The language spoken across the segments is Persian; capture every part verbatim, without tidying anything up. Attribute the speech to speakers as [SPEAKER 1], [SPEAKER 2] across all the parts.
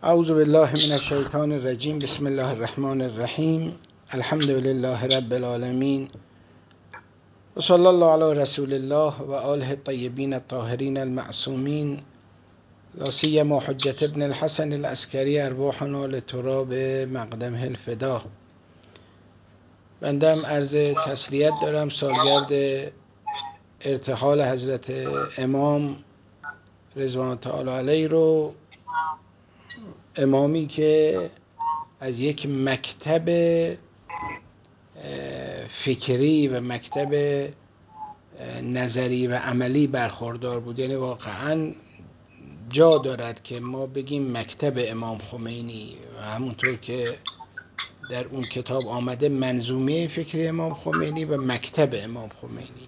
[SPEAKER 1] اعوذ بالله من الشیطان الرجیم. بسم الله الرحمن الرحیم. الحمد لله رب العالمین و صلی الله علی رسول الله و آله الطیبین الطاهرین المعصومین، لا سیما حجة ابن الحسن العسکری ارواحنا لتراب مقدمه الفدا. بنده هم عرض تسلیت دارم. سالگرد ارتحال حضرت امام رضوان تعالی علیه رو، امامی که از یک مکتب فکری و مکتب نظری و عملی برخوردار بود. یعنی واقعا جا دارد که ما بگیم مکتب امام خمینی، و همونطور که در اون کتاب آمده منظومه فکری امام خمینی و مکتب امام خمینی.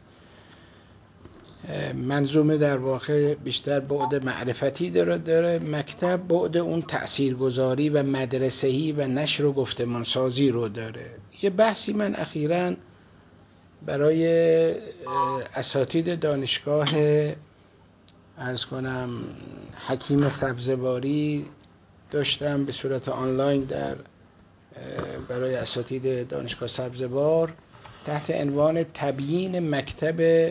[SPEAKER 1] منظومه در واقع بیشتر بعد معرفتی داره داره مکتب بعد اون تأثیرگذاری و مدرسه‌ای و نشر و گفتمانسازی رو داره. یه بحثی من اخیراً برای اساتید دانشگاه عرض کنم حکیم سبزواری داشتم به صورت آنلاین در برای اساتید دانشگاه سبزوار تحت عنوان تبیین مکتب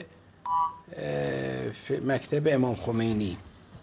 [SPEAKER 1] مکتب امام خمینی.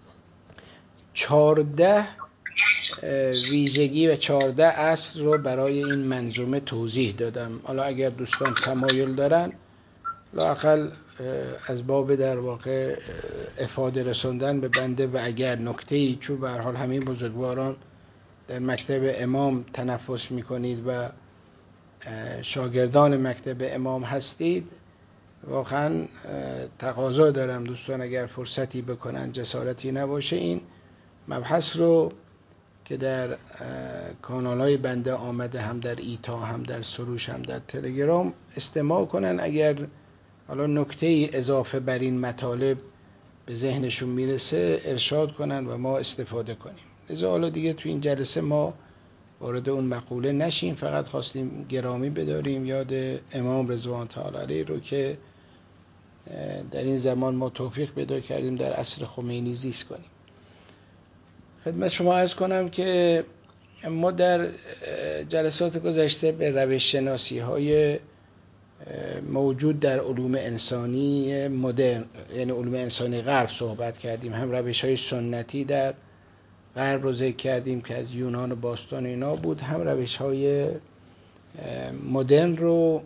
[SPEAKER 1] چهارده ویژگی و چهارده اصل رو برای این منظومه توضیح دادم. حالا اگر دوستان تمایل دارن لااقل از باب در واقع افاده رسوندن به بنده، و اگر نکته‌ای، چون به هر حال همین بزرگواران در مکتب امام تنفس میکنید و شاگردان مکتب امام هستید، واقعا تقاضا دارم دوستان اگر فرصتی بکنن، جسارتی نباشه، این مبحث رو که در کانال‌های بنده آمده، هم در ایتا هم در سروش هم در تلگرام، استماع کنن. اگر حالا نکته‌ای اضافه بر این مطالب به ذهنشون میرسه ارشاد کنن و ما استفاده کنیم. لذا حالا دیگه تو این جلسه ما وارد اون مقوله نشیم، فقط خواستیم گرامی بداریم یاد امام رضوان تعالی علیه رو که در این زمان ما توفیق پیدا کردیم در عصر خمینی زیست کنیم. خدمت شما عرض کنم که ما در جلسات گذشته به روش شناسی های موجود در علوم انسانی مدرن، یعنی علوم انسانی غرب صحبت کردیم. هم روش های سنتی در غرب رو ذکر کردیم که از یونان و باستان اینا بود، هم روش های مدرن رو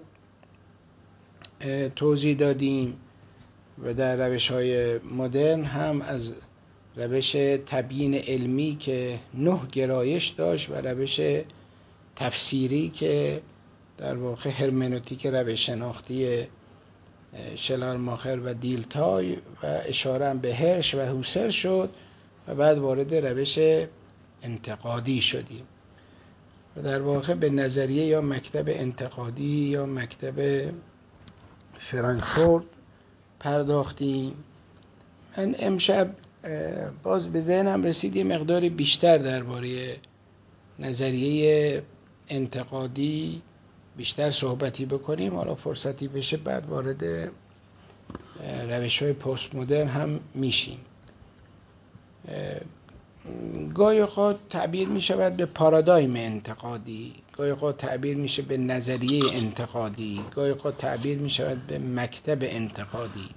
[SPEAKER 1] توضیح دادیم، و در روش های مدرن هم از روش تبیین علمی که نه گرایش داشت و روش تفسیری که در واقع هرمنوتیک روش شناختی شلارماخر و دیلتای و اشاره به هرش و هوسر شد، و بعد وارد روش انتقادی شدیم و در واقع به نظریه یا مکتب انتقادی یا مکتب فرانکفورت پرداختیم. من امشب باز به ذهنم رسید یه مقداری بیشتر درباره نظریه انتقادی بیشتر صحبتی بکنیم. حالا فرصتی بشه بعد وارد روش‌های پست مدرن هم میشیم. گاهی اوقات تعبیر می شود به پارادایم انتقادی، گاهی اوقات تعبیر میشه به نظریه انتقادی، گاهی اوقات تعبیر می شود به مکتب انتقادی.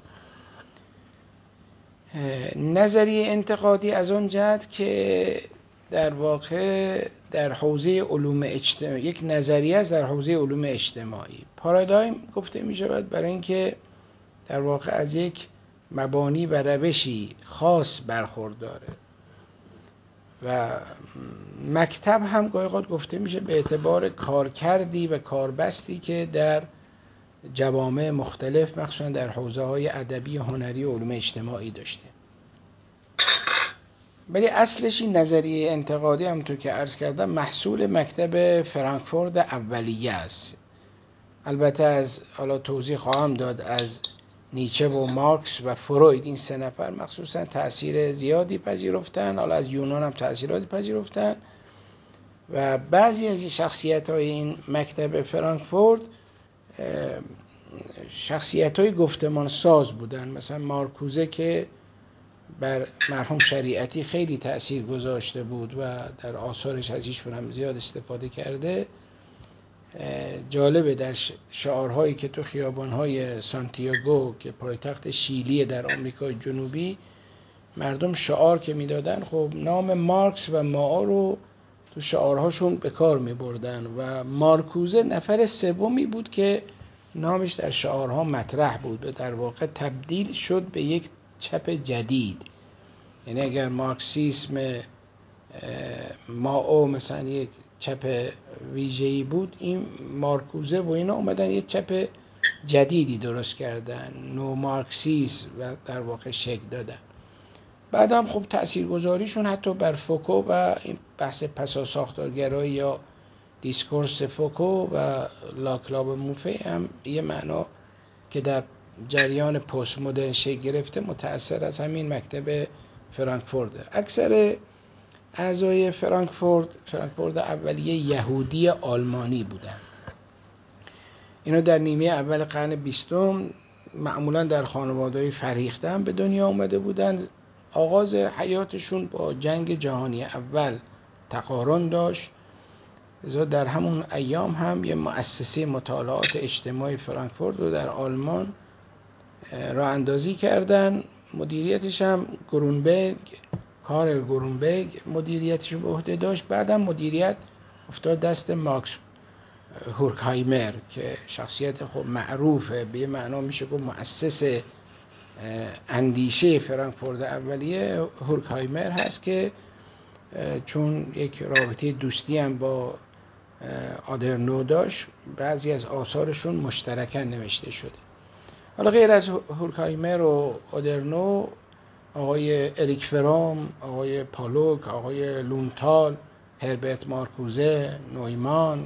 [SPEAKER 1] نظریه انتقادی از اون جهت که در واقع در حوزه علوم اجتماعی یک نظریه است در حوزه علوم اجتماعی. پارادایم گفته می شود برای اینکه در واقع از یک مبانی و روشی خاص برخورداره، و مکتب هم گاهی اوقات گفته میشه به اعتبار کارکردی و کاربستی که در جوامع مختلف مخصوصا در حوزه‌های ادبی، هنری و علوم اجتماعی داشته. ولی اصلش این نظریه انتقادی همونطور که عرض کردم محصول مکتب فرانکفورت اولیه است. البته از حالا توضیح خواهم داد از نیچه و مارکس و فروید، این سه نفر مخصوصا تأثیر زیادی پذیرفتن. حالا از یونان هم تأثیراتی پذیرفتن، و بعضی از این شخصیت‌های این مکتب فرانکفورت شخصیت‌های گفتمان ساز بودن. مثلا مارکوزه که بر مرحوم شریعتی خیلی تأثیر گذاشته بود و در آثارش از ایشون هم زیاد استفاده کرده. جالبه در شعارهایی که تو خیابان‌های سانتیاگو که پایتخت شیلی در آمریکای جنوبی مردم شعار که میدادن، خب نام مارکس و مائو رو تو شعارهاشون به کار میبردن و مارکوزه نفر سومی بود که نامش در شعارها مطرح بود. به در واقع تبدیل شد به یک چپ جدید. یعنی اگر مارکسیسم مائو مثلا یک چپ ویژه‌ای بود، این مارکوزه و اینا اومدن یک چپ جدیدی درست کردن، نو مارکسیسم، و در واقع شکل دادن. بعدم خب تاثیرگذاریشون حتی بر فوکو و این بحث پسا ساختارگرایی یا دیسکورس فوکو و لاکلاب موفی هم یه معنا که در جریان پست مدرن شکل گرفته متأثر از همین مکتب فرانکفورت. اکثر اعضای فرانکفورت فرانکفورت اولیه یهودی آلمانی بودن. اینا در نیمه اول قرن بیستم معمولا در خانواده‌های فرهیخته هم به دنیا اومده بودن. آغاز حیاتشون با جنگ جهانی اول تقارن داشت، لذا در همون ایام هم یه مؤسسه مطالعات اجتماعی فرانکفورت رو در آلمان راه اندازی کردن. مدیریتش هم گرونبرگ، کارل گرونبرگ مدیریتش رو به عهده داشت. بعدم مدیریت افتاد دست ماکس هورکهایمر که شخصیت خب معروفه، به معنا میشه گفت مؤسس اندیشه فرانکفورت اولیه هورکهایمر هست که چون یک رابطه دوستی هم با آدرنو داشت، بعضی از آثارشون مشترکاً نوشته شده. حالا غیر از هورکهایمر و آدرنو، آقای اریک فرام، آقای پالوک، آقای لونتال، هربرت مارکوزه، نویمان،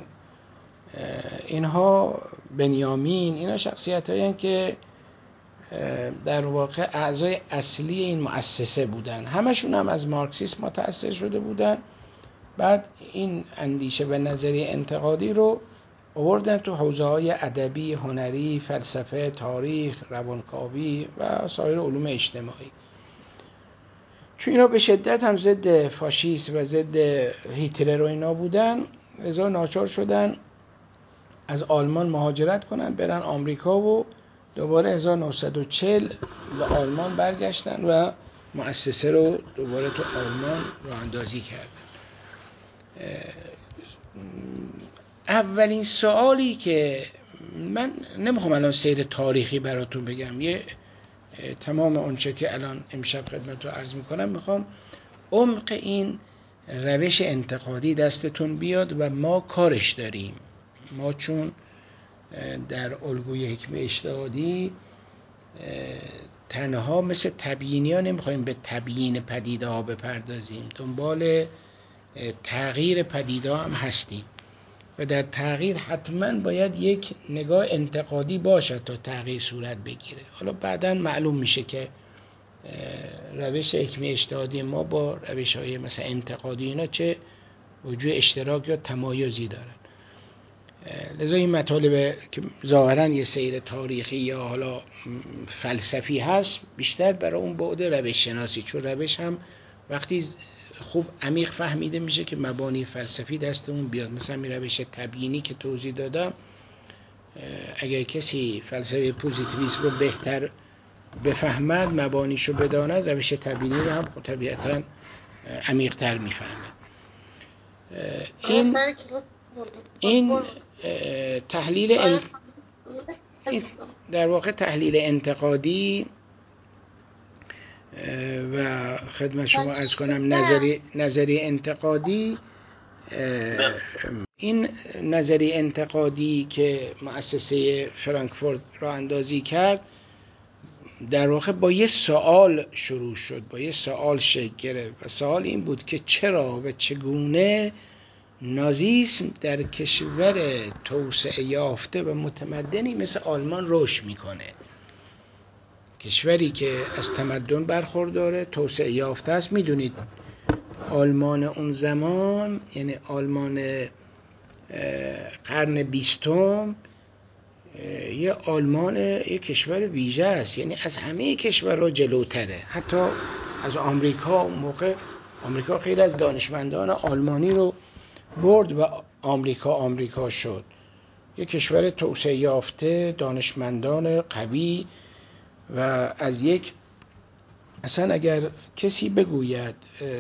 [SPEAKER 1] اینها بنیامین، اینا شخصیت هایی که در واقع اعضای اصلی این مؤسسه بودن. همشون هم از مارکسیسم متأثر شده بودن. بعد این اندیشه و نظریه انتقادی رو آوردن تو حوزه‌های ادبی، هنری، فلسفه، تاریخ، روانکاوی و سایر علوم اجتماعی. چون اینا به شدت هم ضد فاشیسم و ضد هیتلر و اینا بودن، لذا ناچار شدن از آلمان مهاجرت کنن برن آمریکا و دوباره هزار و نهصد و چهل به آلمان برگشتن و مؤسسه رو دوباره تو آلمان راه اندازی کردن. اولین سوالی که من نمیخوام الان سیر تاریخی براتون بگم، یه تمام اونچه که الان امشب خدمتتون عرض میکنم میخوام عمق این روش انتقادی دستتون بیاد و ما کارش داریم. ما چون در الگوی حکمت اجتهادی تنها مثل تبیینی ها نمیخوایم به تبیین پدیده ها بپردازیم، دنبال تغییر پدیده ها هم هستیم و در تغییر حتما باید یک نگاه انتقادی باشد تا تغییر صورت بگیره. حالا بعداً معلوم میشه که روش حکمت اجتهادی ما با روش های مثلا انتقادی اینا چه وجود اشتراک یا تمایزی دارن. لذا این مطالب که ظاهراً یه سیر تاریخی یا حالا فلسفی هست بیشتر برای اون بعد روش شناسی، چون روش هم وقتی خوب عمیق فهمیده میشه که مبانی فلسفی دستمون بیاد. مثلا این روش تبیینی که توضیح دادم، اگر کسی فلسفه پوزیتیویسم رو بهتر بفهمد، مبانیشو بداند، روش تبیینی رو هم طبیعتاً عمیق‌تر میفهمد. این این تحلیل انت... این در واقع تحلیل انتقادی و خدمت شما عرض کنم نظری نظری انتقادی، این نظری انتقادی که مؤسسه فرانکفورت را اندازی کرد در واقع با یه سوال شروع شد، با یه سوال شکل گرفت و سوال این بود که چرا و چگونه نازیسم در کشور توسعه یافته و متمدنی مثل آلمان رشد میکنه. کشوری که از تمدن برخورداره، توسعه یافته است. میدونید آلمان اون زمان، یعنی آلمان قرن بیستم، یه آلمان یه کشور ویژه است، یعنی از همه کشورها جلوتره. حتی از آمریکا. اون موقع آمریکا خیلی از دانشمندان آلمانی رو برد و آمریکا آمریکا شد، یک کشور توسعه یافته، دانشمندان قوی. و از یک اصلا اگر کسی بگوید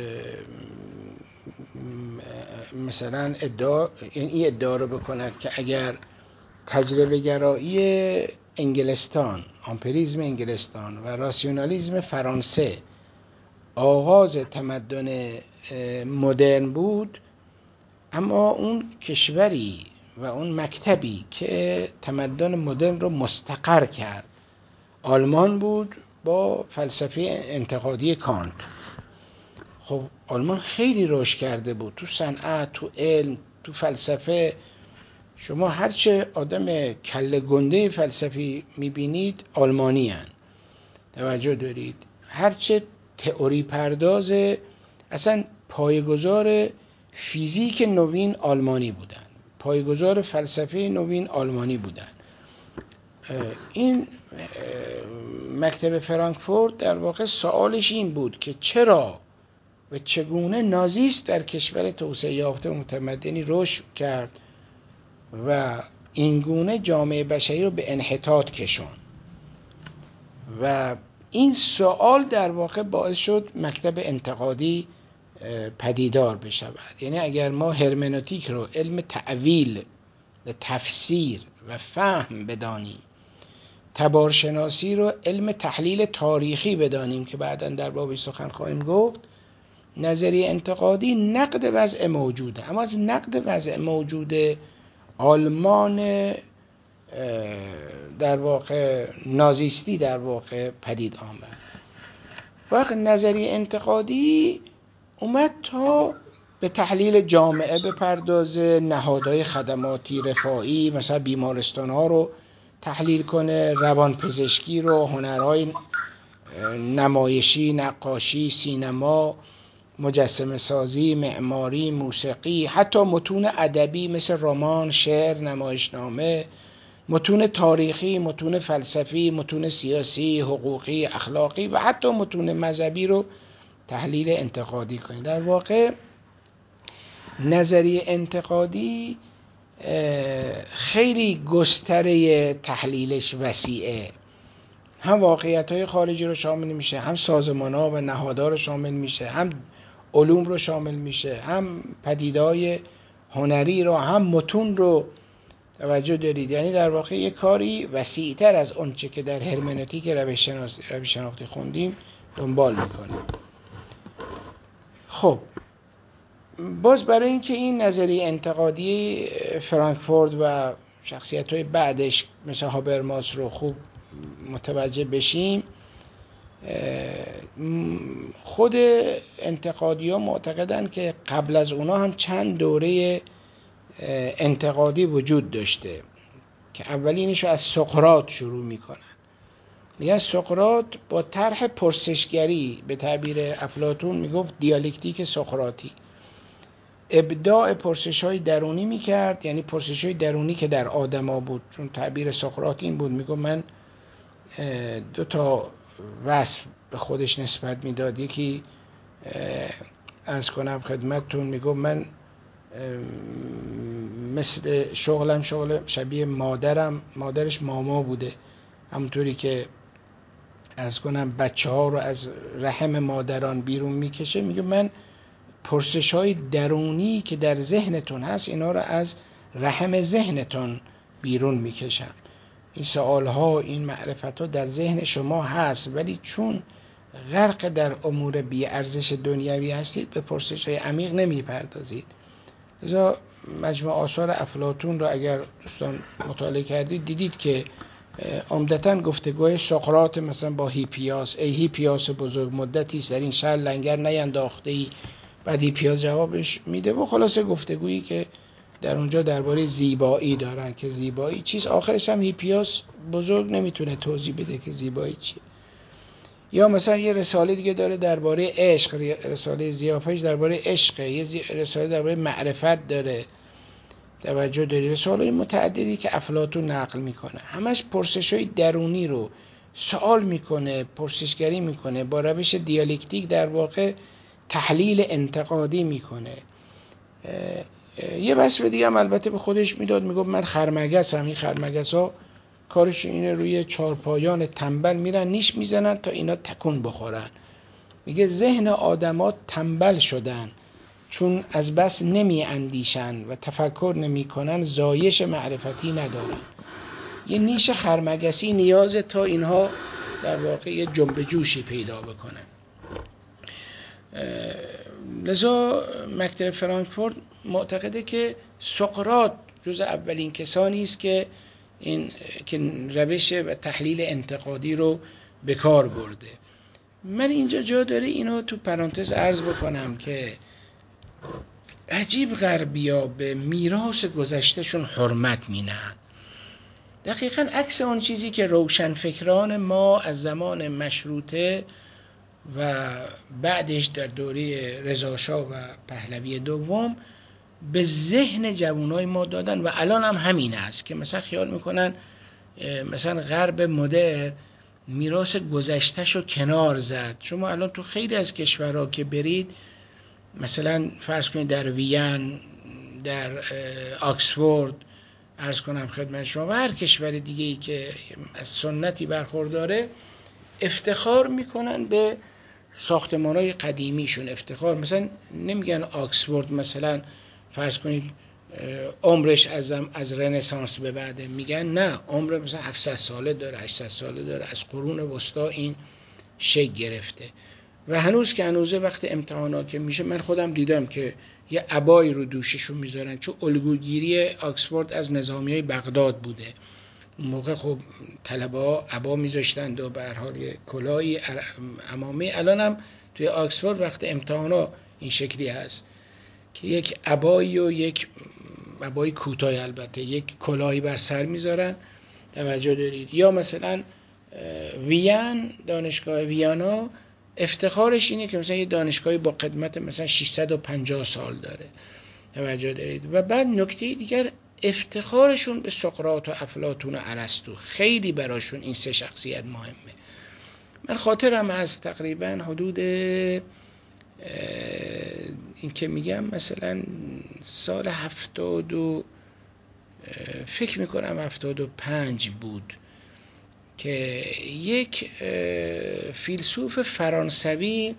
[SPEAKER 1] مثلا ادعا این ادعا رو بکند که اگر تجربه گرایی انگلستان، امپریزم انگلستان و راسیونالیزم فرانسه آغاز تمدن مدرن بود، اما اون کشوری و اون مکتبی که تمدن مدرن رو مستقر کرد آلمان بود با فلسفه انتقادی کانت. خب آلمان خیلی رشد کرده بود تو صنعت، تو علم، تو فلسفه. شما هرچه آدم کله گنده فلسفی میبینید آلمانی هن. توجه دارید؟ هرچه تئوری پرداز، اصلا پایه‌گذار فیزیک نوین آلمانی بودن، پایه‌گذار فلسفه نوین آلمانی بودن. این مکتب فرانکفورت در واقع سوالش این بود که چرا و چگونه نازیست در کشور توسعه یافته متمدنی رشد کرد و اینگونه جامعه بشری رو به انحطاط کشون. و این سوال در واقع باعث شد مکتب انتقادی پدیدار بشود. یعنی اگر ما هرمنوتیک رو علم تأویل و تفسیر و فهم بدانیم، تبارشناسی رو علم تحلیل تاریخی بدانیم که بعداً در بابی سخن خواهیم گفت، نظریه انتقادی نقد وضع موجوده. اما از نقد وضع موجود آلمان در واقع نازیستی در واقع پدید آمد. وقت نظریه انتقادی اومد تا به تحلیل جامعه بپردازه، نهادهای خدماتی رفاهی مثلا بیمارستان ها رو تحلیل کنه، روانپزشکی رو، هنرهای نمایشی، نقاشی، سینما، مجسمه سازی، معماری، موسیقی، حتی متون ادبی مثل رمان، شعر، نمایشنامه، متون تاریخی، متون فلسفی، متون سیاسی، حقوقی، اخلاقی و حتی متون مذهبی رو تحلیل انتقادی کنید. در واقع نظریه انتقادی خیلی گستره تحلیلش وسیعه، هم واقعیت‌های خارجی رو شامل میشه، هم سازمان‌ها و نهادها رو شامل میشه، هم علوم رو شامل میشه، هم پدیده‌های هنری رو، هم متون رو. توجه دارید؟ یعنی در واقع یک کاری وسیع‌تر از اون چه که در هرمنوتیک روش شناختی خوندیم دنبال میکنه. خب باز برای اینکه این نظریه انتقادی فرانکفورت و شخصیت‌های بعدش مثل هابرماس رو خوب متوجه بشیم، خود انتقادی ها معتقدن که قبل از اونا هم چند دوره انتقادی وجود داشته که اولینش از سقراط شروع میکنن. میگن سقراط با طرح پرسشگری، به تعبیر افلاطون میگفت دیالکتیک سقراطی، ابداع پرسش‌های درونی میکرد. یعنی پرسش‌های درونی که در آدما بود، چون تعبیر سقراط این بود، میگفت من دو تا وصف به خودش نسبت میداد. یکی از کنم خدمتتون، میگفت من مثل شغلم شغل شبیه مادرم، مادرش ماما بوده، همونطوری که عرض کنم بچه ها رو از رحم مادران بیرون میکشه. میگه من پرسش های درونی که در ذهنتون هست اینا رو از رحم ذهنتون بیرون میکشم. این سوال ها، این معرفت ها در ذهن شما هست، ولی چون غرق در امور بی ارزش دنیوی هستید به پرسش های عمیق نمیپردازید. لذا مجموع آثار افلاطون رو اگر دوستان مطالعه کردید دیدید که عمدتاً گفتگوی سقراط مثلا با هیپیاس، ای هیپیاس بزرگ مدتی در این شهر لنگر نینداخته ای، بعد هیپیاس جوابش میده و خلاصه گفتگویی که در اونجا درباره زیبایی دارن که زیبایی چیز، آخرش هم هیپیاس بزرگ نمیتونه توضیح بده که زیبایی چیه. یا مثلا یه رساله دیگه داره درباره عشق، رساله ضیافه‌اش درباره عشق، یه رساله درباره معرفت داره. توجه داری؟ رساله متعددی که افلاطون نقل میکنه همش پرسش‌های درونی رو سوال میکنه، پرسشگری میکنه، با روش دیالکتیک در واقع تحلیل انتقادی میکنه. یه وصف دیگه هم البته به خودش میداد، میگفت من خرمگسم. این خرمگس ها کارش اینه روی چارپایان تنبل میرن نیش میزنن تا اینا تکون بخورن. میگه ذهن آدما تنبل شدن چون از بس نمی اندیشن و تفکر نمی کنن، زایش معرفتی ندارن. یه نیش خرمگسی نیازه تا اینها در واقع یه جنب جوشی پیدا بکنن. لذا مکتب فرانکفورت معتقده که سقراط جز اولین کسانی است که این که روش و تحلیل انتقادی رو به کار برده. من اینجا جا داره اینو تو پرانتز عرض بکنم که عجیب غربیا به میراث گذشتهشون حرمت مینهن. دقیقاً عکس اون چیزی که روشنفکران ما از زمان مشروطه و بعدش در دوره رضاشاه و پهلوی دوم به ذهن جوانای ما دادن و الان هم همین است که مثلا خیال میکنن مثلا غرب مدرن میراث گذشتهشو کنار زد. شما الان تو خیلی از کشورها که برید، مثلا فرض کنید در وین، در آکسفورد، عرض کنم خدمت شما، و هر کشور دیگه ای که از سنتی برخورداره، افتخار میکنن به ساختمان‌های قدیمیشون. افتخار مثلا نمیگن آکسفورد مثلا فرض کنید عمرش از از رنسانس به بعده، میگن نه عمر مثلا هفتصد ساله داره، هشتصد ساله داره، از قرون وسطا این شکل گرفته. و هنوز که هنوزه وقت امتحانات که میشه، من خودم دیدم که یه عبایی رو دوششون میذارن، چون الگوگیری آکسفورد از نظامیای بغداد بوده. اون موقع خب طلبه ها عبا میذاشتند و به هر حال کلاهی عمامه. الان هم توی آکسفورد وقت امتحانا این شکلی هست که یک عبایی و یک عبای کوتاه، البته یک کلاهی بر سر میذارن. توجه دارید؟ یا مثلا وین، دانشگاه ویانا افتخارش اینه که مثلا یه دانشگاهی با قدمت مثلا ششصد و پنجاه سال داره. توجه دارید؟ و بعد نکته دیگر، افتخارشون به سقراط و افلاطون و ارسطو. خیلی براشون این سه شخصیت مهمه. من خاطرم از تقریبا حدود این که میگم مثلا سال هفتاد و فکر میکنم هفتاد و پنج بود که یک فیلسوف فرانسوی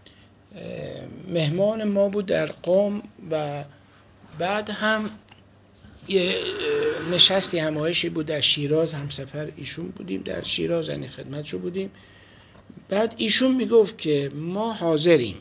[SPEAKER 1] مهمان ما بود در قم و بعد هم یه نشستی همایشی بود در شیراز، همسفر ایشون بودیم در شیراز، یعنی خدمتشو بودیم. بعد ایشون میگفت که ما حاضریم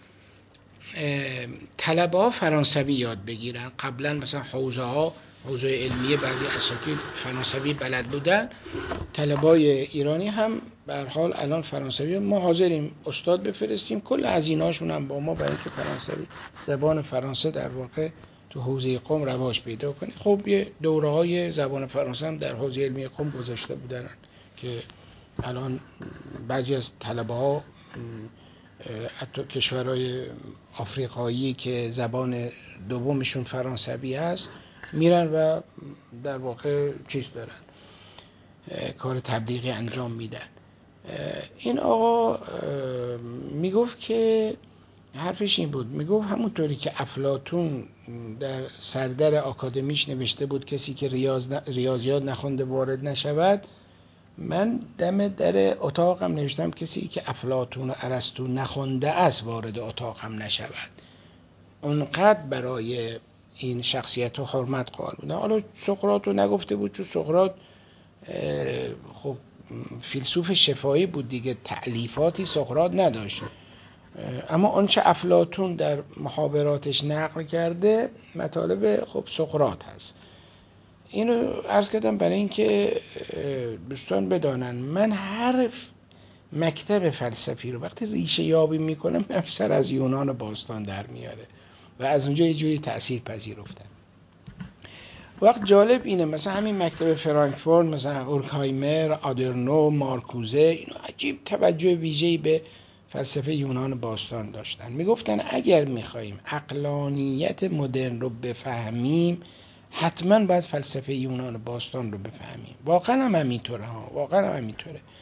[SPEAKER 1] طلبه ها فرانسوی یاد بگیرن. قبلا مثلا حوزه ها، حوزه علمیه، بعضی اساتید فرانسوی بلد بودن، طلبای ایرانی هم به هر حال الان فرانسوی، ما حاضریم استاد بفرستیم، کل هزینه‌هاشون هم با ما، برای اینکه فرانسوی زبان فرانسه در واقع تو حوزه قم رواج پیدا کنه. خب یه دوره‌های زبان فرانسه هم در حوزه علمی قم گذاشته بودن که الان بعضی از طلبه‌ها حتی کشورهای آفریقایی که زبان دومشون فرانسوی هست میرن و در واقع چیز دارن، کار تبلیغی انجام میدن. این آقا میگفت که حرفش این بود، میگفت همونطوری که افلاطون در سردر آکادمیش نوشته بود کسی که ریاض ریاضیات نخونده وارد نشود، من دم در اتاقم نوشتم کسی که افلاطون و ارسطو نخونده است وارد اتاقم نشود. اونقدر برای این شخصیت و حرمت قائل بودن. حالا سقراط رو نگفته بود چون سقراط خب فیلسوف شفاهی بود دیگه، تألیفاتی سقراط نداشت، اما آنچه افلاطون در محاوراتش نقل کرده مطالب خب سقراط هست. اینو عرض کردم برای اینکه دوستان بدانن من هر مکتب فلسفی رو وقتی ریشه یابی میکنم افسر از یونان باستان در میاره و از اونجا یه جوری تأثیر پذیرفتن. وقت جالب اینه مثلا همین مکتب فرانکفورت، مثلا اورکهایمر، آدورنو، مارکوزه، اینو عجیب توجه ویژه‌ای به فلسفه یونان باستان داشتن. میگفتن اگر میخواییم عقلانیت مدرن رو بفهمیم حتما باید فلسفه یونان باستان رو بفهمیم. واقعا هم همینطوره ها، واقعا هم همینطوره.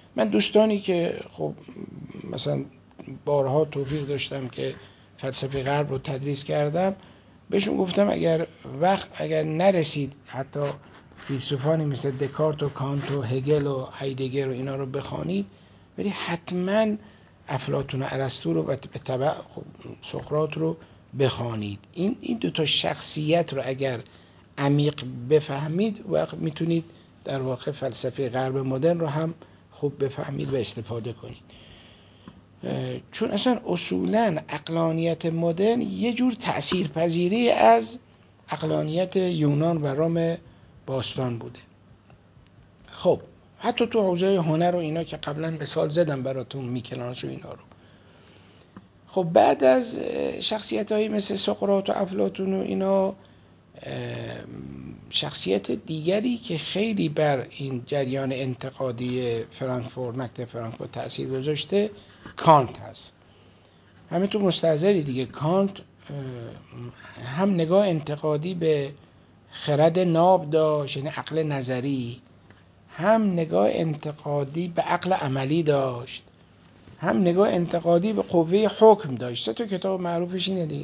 [SPEAKER 1] من دوستانی که خب مثلا بارها توفیق داشتم که فلسفه غرب رو تدریس کردم، بهشون گفتم اگر وقت اگر نرسید حتی فیلسوفانی مثل دکارت و کانت و هگل و هایدگر و اینا رو بخوانید، ولی حتما افلاطون و ارسطو رو به تبع سقراط رو بخوانید. این این دو تا شخصیت رو اگر عمیق بفهمید، وقت میتونید در واقع فلسفه غرب مدرن رو هم خوب بفهمید و استفاده کنید. چون اصلا اصولاً عقلانیت مدرن یه جور تأثیرپذیری از عقلانیت یونان و روم باستان بوده. خب حتی تو حوزه هنر و اینا که قبلا مثال زدم براتون، میکلانژ و اینا رو. خب بعد از شخصیت‌هایی مثل سقراط و افلاطون و اینا، شخصیت دیگری که خیلی بر این جریان انتقادی فرانکفورت، مکتب فرانکفورت تأثیر گذاشته، کانت هست. همه تو مستحضری دیگه، کانت هم نگاه انتقادی به خرد ناب داشت، یعنی عقل نظری، هم نگاه انتقادی به عقل عملی داشت، هم نگاه انتقادی به قوه حکم داشت. سه تا کتاب معروفش اینه دیگه.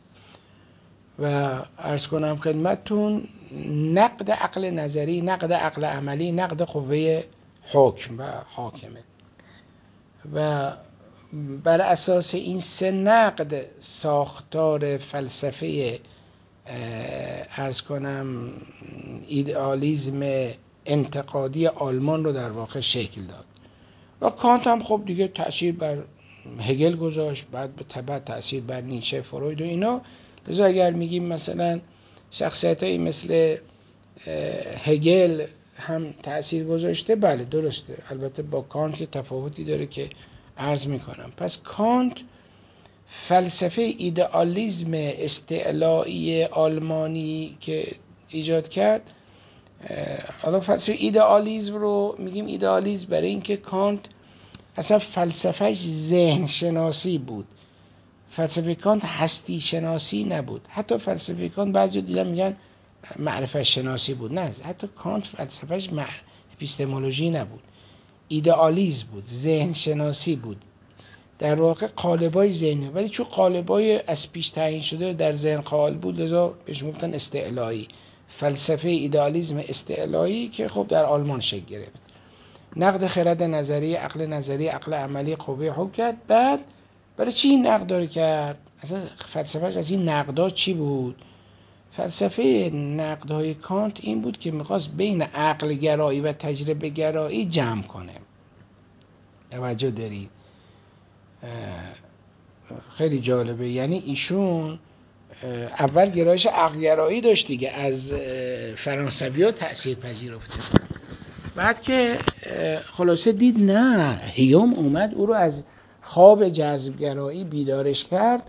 [SPEAKER 1] و عرض کنم خدمتتون، نقد عقل نظری، نقد عقل عملی، نقد قوه حکم و حاکمه. و بر اساس این سه نقد ساختار فلسفه عرض کنم ایدئالیسم انتقادی آلمان رو در واقع شکل داد. و کانت هم خب دیگه تأثیر بر هگل گذاشت، بعد به تبع تأثیر بر نیچه، فروید و اینا. لذا اگر میگیم مثلا شخصیتایی مثل هگل هم تأثیر گذاشته، بله درسته، البته با کانت که تفاوتی داره که عرض میکنم. پس کانت فلسفه ایدئالیسم استعلایی آلمانی که ایجاد کرد، حالا فلسفه ایدئالیسم رو میگیم ایدئالیسم برای اینکه کانت اصلا فلسفهش ذهن شناسی بود. فلسفه کانت هستی شناسی نبود. حتی فلسفه کانت بعضی دیدم میگن معرفت شناسی بود. نه، حتی کانت فلسفهش اپیستمولوژی نبود، ایدئالیسم بود، ذهن شناسی بود. در واقع قالبای ذهنی، ولی چون قالبای از پیش تعیین شده در ذهن قائل بود، لذا بهش گفتن استعلایی. فلسفه ایدئالیسم استعلایی که خب در آلمان شکل گرفت. نقد خرد نظری، عقل نظری، عقل عملی، قوه حکم کرد. بعد برای چی این نقد داره کرد؟ اصلا فلسفهش از این نقدها چی بود؟ فلسفه نقدهای کانت این بود که میخواست بین عقل گرایی و تجربه گرایی جمع کنه. توجه دارید؟ خیلی جالبه. یعنی ایشون اول گرایش عقل گرایی داشت دیگه، از فرانسوی‌ها تأثیر پذیرفته. بعد که خلاصه دید نه، هیوم اومد او رو از خواب جذبگرایی بیدارش کرد،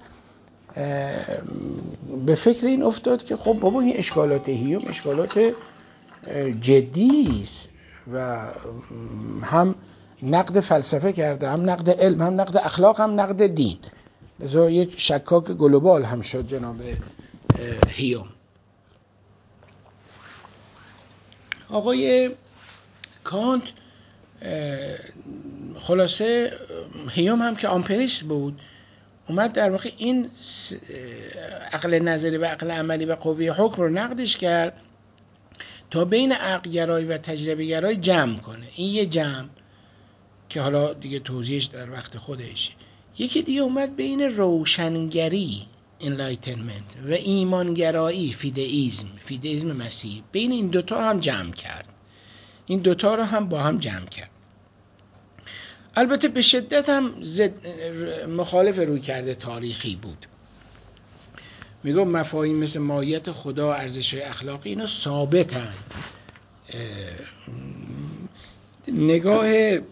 [SPEAKER 1] به فکر این افتاد که خب بابا این اشکالات هیوم اشکالات جدی است و هم نقد فلسفه کرده، هم نقد علم، هم نقد اخلاق، هم نقد دین. لذا یک شکاک گلوبال هم شد جناب هیوم. آقای کانت خلاصه، هیوم هم که آمپریست بود، اومد در واقع این عقل نظری و عقل عملی و قوه حکم رو نقدش کرد تا بین عقل گرایی و تجربه گرایی جمع کنه. این یه جمع که حالا دیگه توضیحش در وقت خودشه. یکی دیگه اومد بین روشنگری enlightenment و ایمانگرایی فیدئیسم، فیدئیسم مسیح، بین این دوتا هم جمع کرد. این دوتا رو هم با هم جمع کرد. البته به شدت هم مخالف روی کرده تاریخی بود. میگم مفاهیم مثل ماهیت خدا، ارزش‌های اخلاقی، اینا ثابتن. نگاه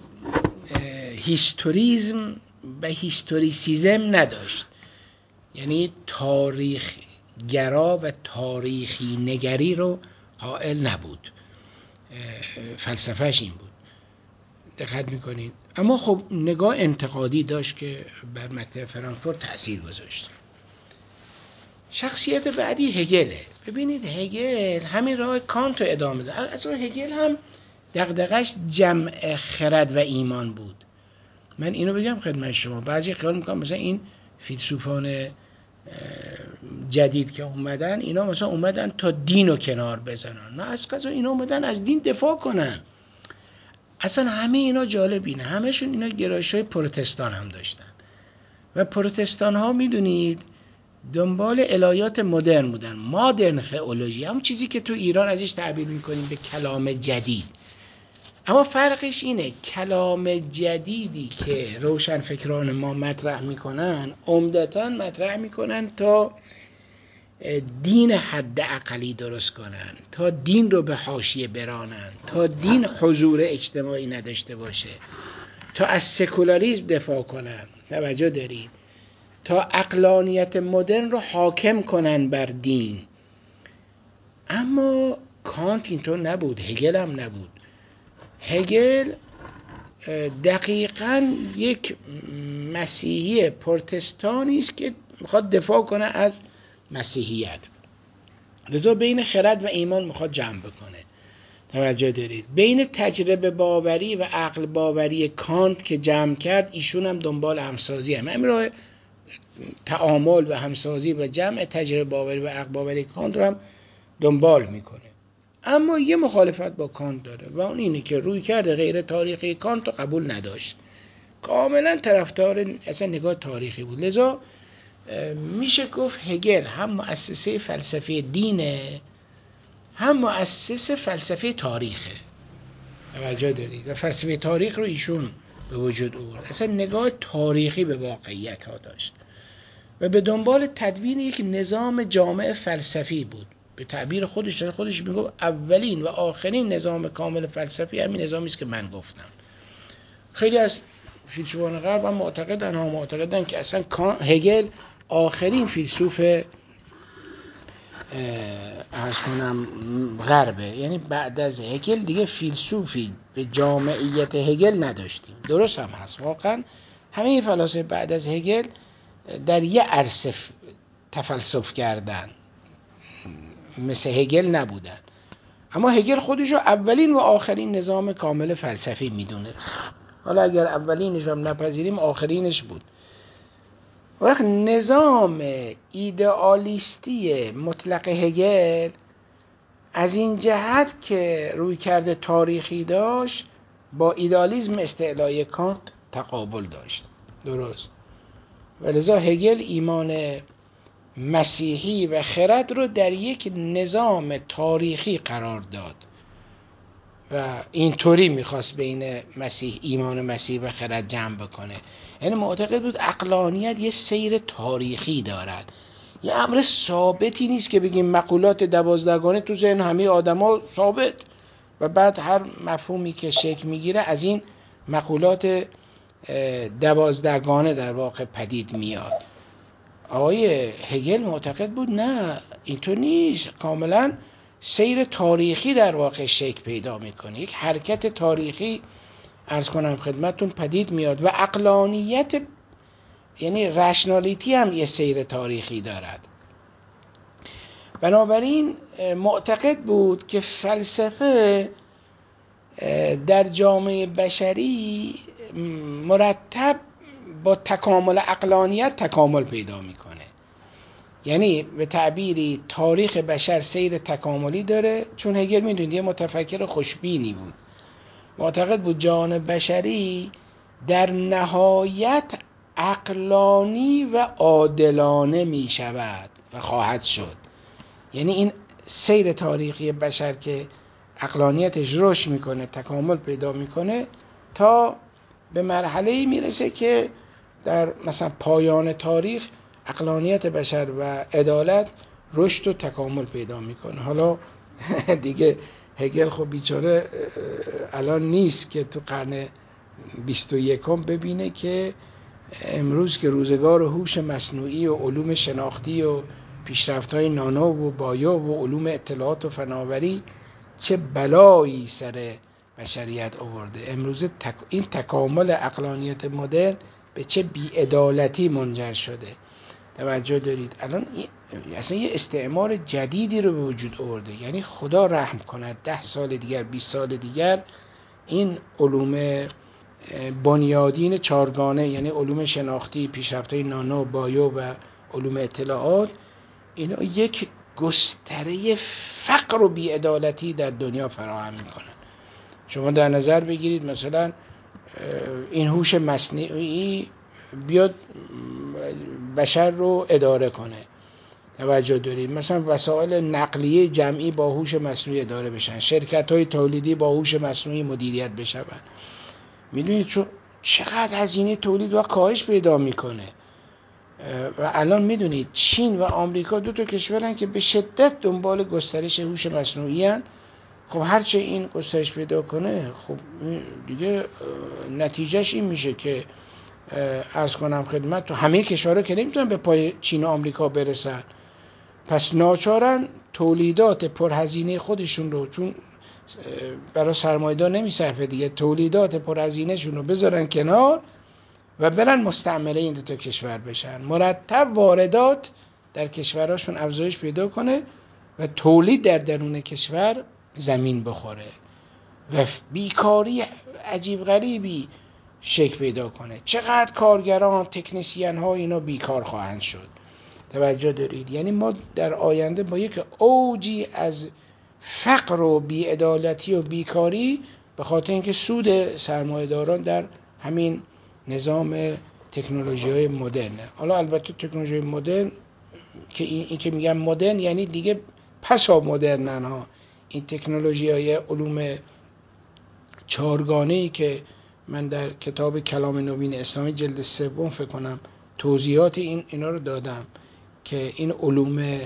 [SPEAKER 1] هیستوریزم و هیستوریسیزم نداشت، یعنی تاریخ گرا و تاریخی نگری رو قائل نبود. فلسفهش این بود. دقت میکنید؟ اما خب نگاه انتقادی داشت که بر مکتب فرانکفورت تأثیر گذاشت. شخصیت بعدی هگله. ببینید هگل همین راه کانت رو ادامه داد. اصلا هگل هم دغدغش جمع خرد و ایمان بود. من اینو بگم خدمت شما، بعضی خیال میکنم مثلا این فیلسوفان جدید که اومدن اینا مثلا اومدن تا دین رو کنار بزنن، نه از قضا اینا اومدن از دین دفاع کنن. اصلا همه اینا جالب اینه، همشون اینا گرایش‌های پروتستان هم داشتن و پروتستان ها میدونید دنبال الهیات مدرن بودن، مادرن تئولوژی، همون چیزی که تو ایران ازش تعبیر میکنیم به کلام جدید. اما فرقش اینه کلام جدیدی که روشنفکران ما مطرح میکنن عمدتاً مطرح میکنن تا دین حد اقلی درست کنن، تا دین رو به حاشیه برانن، تا دین حضور اجتماعی نداشته باشه، تا از سکولاریسم دفاع کنن، توجه دارید، تا عقلانیت مدرن رو حاکم کنن بر دین. اما کانت اینطور نبود، هگل هم نبود. هگل دقیقاً یک مسیحی پروتستانی است که میخواد دفاع کنه از مسیحیت، لذا بین خرد و ایمان میخواد جمع بکنه. توجه دارید، بین تجربه باوری و عقل باوری کانت که جمع کرد، ایشون هم دنبال همسازی هم همین راه تعامل و همسازی و جمع تجربه باوری و عقل باوری کانت رو هم دنبال میکنه. اما یه مخالفت با کانت داره و اون اینه که روی کرده غیر تاریخی کانت رو قبول نداشت، کاملا طرفدار اصلا نگاه تاریخی بود. لذا میشه گفت هگل هم مؤسسه فلسفه دینه، هم مؤسس فلسفه تاریخه. توجه دارید، و فلسفه تاریخ رو ایشون به وجود آورد، اصلا نگاه تاریخی به واقعیت ها داشت و به دنبال تدوین یک نظام جامع فلسفی بود. به تعبیر خودش خودش میگه اولین و آخرین نظام کامل فلسفی همین نظامی است که من گفتم. خیلی از فیلسوفان غرب هم معتقدن ها معتقدن که اصلا هگل آخرین فیلسوف عرض کنم غربه، یعنی بعد از هگل دیگه فیلسوفی به جامعیت هگل نداشتیم. درست هم هست، واقعا همه فلاسفه بعد از هگل در یه عرصه تفلسف کردن، مثل هگل نبودن. اما هگل خودش رو اولین و آخرین نظام کامل فلسفی میدونه. حالا اگر اولینش هم نپذیریم آخرینش بود. وقت نظام ایدئالیستی مطلق هگل از این جهت که روی کرده تاریخی داشت با ایدئالیسم استعلای کانت تقابل داشت. درست. ولذا هگل ایمان مسیحی و خرد رو در یک نظام تاریخی قرار داد و اینطوری میخواست بین مسیح ایمان مسیح و خرد جمع بکنه. یعنی معتقد بود عقلانیت یه سیر تاریخی دارد، یه امر ثابتی نیست که بگیم مقولات دوازدهگانه تو ذهن همه آدما ثابت و بعد هر مفهومی که شکل میگیره از این مقولات دوازدهگانه در واقع پدید میاد. آقای هگل معتقد بود نه اینطور نیست، کاملا سیر تاریخی در واقع شکل پیدا میکنه، یک حرکت تاریخی عرض کنم خدمتتون پدید میاد و عقلانیت یعنی رشنالیتی هم یه سیر تاریخی دارد. بنابراین معتقد بود که فلسفه در جامعه بشری مرتب با تکامل عقلانیت تکامل پیدا میکنه. یعنی به تعبیری تاریخ بشر سیر تکاملی داره، چون هگل میدونید یه متفکر خوشبینی بود، معتقد بود جهان بشری در نهایت عقلانی و عادلانه می شود و خواهد شد. یعنی این سیر تاریخی بشر که عقلانیتش رشد میکنه تکامل پیدا میکنه تا به مرحله‌ای میرسه که در مثلا پایان تاریخ عقلانیت بشر و عدالت رشد و تکامل پیدا میکنه. حالا دیگه هگل خب بیچاره الان نیست که تو قرن بیست و یکم ببینه که امروز که روزگار هوش مصنوعی و علوم شناختی و پیشرفت‌های نانو و بایو و علوم اطلاعات و فناوری چه بلایی سر بشریت آورده. امروز تک... این تکامل عقلانیت مدرن به چه بی‌عدالتی منجر شده. توجه دارید الان اصلا یه استعمار جدیدی رو به وجود آورده. یعنی خدا رحم کند ده سال دیگر بیست سال دیگر این علوم بنیادین چارگانه، یعنی علوم شناختی، پیشرفت‌های نانو، بایو و علوم اطلاعات، اینا یک گستره فقر و بی‌عدالتی در دنیا فراهم میکنن. شما در نظر بگیرید مثلا این هوش مصنوعی بیاد بشر رو اداره کنه، توجه دارید؟ مثلا وسایل نقلیه جمعی با هوش مصنوعی اداره بشن، شرکت‌های تولیدی با هوش مصنوعی مدیریت بشن. میدونید چون چقدر هزینه تولید و کاهش پیدا میکنه. و الان میدونید چین و آمریکا دو تا کشورن که به شدت دنبال گسترش هوش مصنوعی هن. خب هرچه این گسترش پیدا کنه، خب دیگه نتیجهش این میشه که عرض کنم خدمت، تو همه کشورها که نمیتونن به پای چین و آمریکا برسن، پس ناچارن تولیدات پرهزینه خودشون رو، چون برای سرمایه‌دار نمیصرفه دیگه، تولیدات پرهزینه شون رو بذارن کنار و برن مستعمره این دو تا کشور بشن. مرتب واردات در کشورهاشون افزایش پیدا کنه و تولید در درون کشور زمین بخوره و بیکاری عجیب غریبی شکل پیدا کنه. چقدر کارگران، تکنسین ها اینا بیکار خواهند شد. توجه دارید؟ یعنی ما در آینده با یک اوجی از فقر و بی‌عدالتی و بیکاری، به خاطر اینکه سود سرمایه‌داران در همین نظام تکنولوژی های مدرنه. حالا البته تکنولوژی مدرن که این, این که میگم مدرن یعنی دیگه پسا مدرنن ها. این تکنولوژی های علوم چهارگانه‌ای که من در کتاب کلام نوین اسلامی جلد سوم فکر کنم توضیحات این اینا رو دادم که این علوم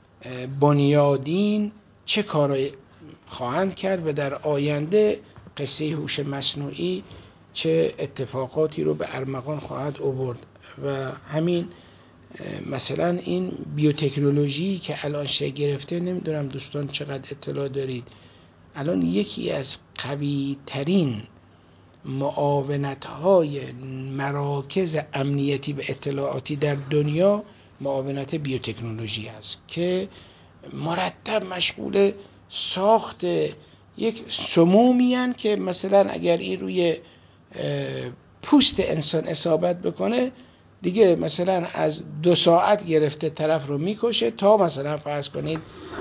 [SPEAKER 1] بنیادین چه کارایی خواهند کرد و در آینده قصه هوش مصنوعی چه اتفاقاتی رو به ارمغان خواهد آورد. و همین مثلا این بیوتکنولوژی که الان شکل گرفته، نمیدونم دوستان چقدر اطلاع دارید، الان یکی از قوی ترین معاونت های مراکز امنیتی و اطلاعاتی در دنیا معاونت بیوتکنولوژی است که مرتب مشغول ساخت یک سمومی هستند که مثلا اگر این روی پوست انسان اصابت بکنه دیگه مثلا از دو ساعت گرفته طرف رو میکشه تا مثلا فرض کنید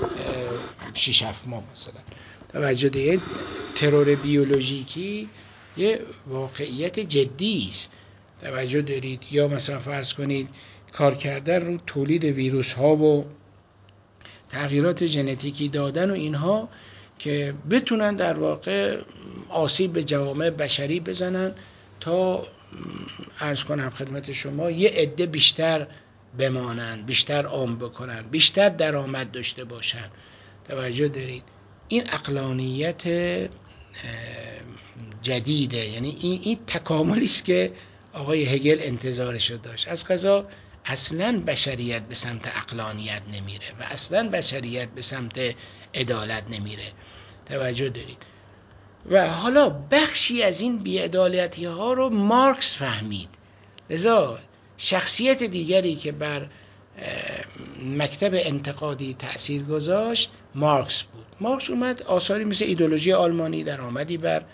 [SPEAKER 1] شش هفت ماه مثلا. توجه دارید؟ ترور بیولوژیکی یه واقعیت جدی است. توجه دارید؟ یا مثلا فرض کنید کار کردن رو تولید ویروس ها و تغییرات ژنتیکی دادن و اینها که بتونن در واقع آسیب به جوامع بشری بزنن تا عرض کنم خدمت شما یه عده بیشتر بمانن، بیشتر عام بکنن، بیشتر درآمد داشته باشن. توجه دارید؟ این عقلانیت جدیده، یعنی این, این تکاملی است که آقای هگل انتظارش رو داشت. از قضا اصلاً بشریت به سمت عقلانیت نمیره و اصلاً بشریت به سمت عدالت نمیره. توجه دارید؟ و حالا بخشی از این بی‌عدالتی ها رو مارکس فهمید. لذا شخصیت دیگری که بر مکتب انتقادی تأثیر گذاشت مارکس بود. مارکس اومد آثاری مثل ایدئولوژی آلمانی در آمدی بر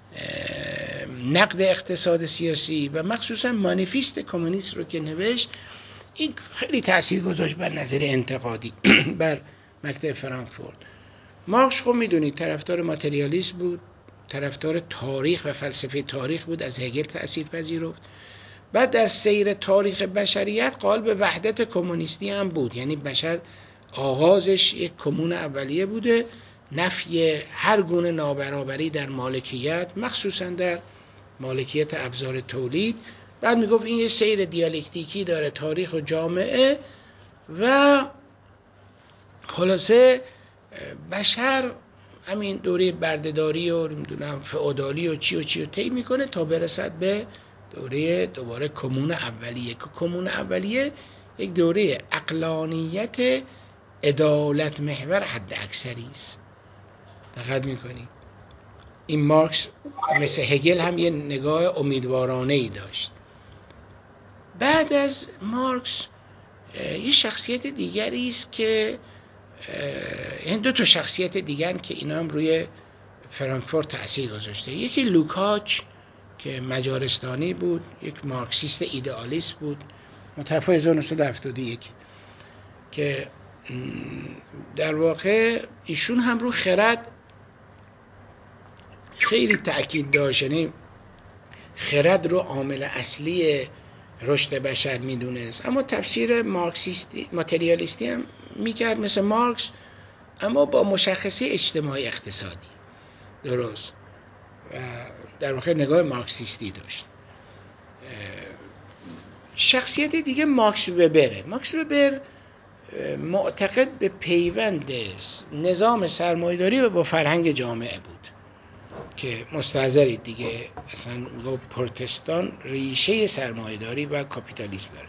[SPEAKER 1] نقد اقتصاد سیاسی و مخصوصا مانیفست کمونیست رو که نوشت، این خیلی تأثیر گذاشت بر نظر انتقادی بر مکتب فرانکفورت. مارکس خب میدونید طرفدار ماتریالیسم بود، طرفدار تاریخ و فلسفه تاریخ بود، از هگل تأثیر پذیرفت. بعد در سیر تاریخ بشریت قائل به وحدت کمونیستی هم بود، یعنی بشر آغازش یک کمون اولیه بوده، نفی هر گونه نابرابری در مالکیت، مخصوصا در مالکیت ابزار تولید. بعد میگفت این یه سیر دیالکتیکی داره، تاریخ و جامعه، و خلاصه بشر همین دوره بردهداری و نمیدونم فئودالی و چی و چی و طی میکنه تا برسد به دوره دوباره کمون اولیه. که کمون اولیه یک دوره عقلانیت عدالت محور حد اکثری است. دقت میکنی؟ این مارکس مثل هگل هم یه نگاه امیدوارانه ای داشت. بعد از مارکس یه شخصیت دیگری است که این دو تا شخصیت دیگر که اینا هم روی فرانکفورت تأثیر گذاشته. یکی لوکاچ که مجارستانی بود، یک مارکسیست ایدئالیست بود، متوفی هزار و نهصد و هفتاد و یک، که در واقع ایشون هم رو خرد خیلی تأکید داشت، یعنی خرد رو عامل اصلی رشد بشر میدونست، اما تفسیر مارکسیستی ماتریالیستی هم میکرد مثل مارکس، اما با مشخصه اجتماعی اقتصادی. درست. و در واقع نگاه مارکسیستی داشت. شخصیت دیگه ماکس وبره. ماکس وبر معتقد به پیوند نظام سرمایه‌داری و با فرهنگ جامعه بود که مستحضرید دیگه، اصلا با پروتستان ریشه سرمایه‌داری و کاپیتالیسم داره.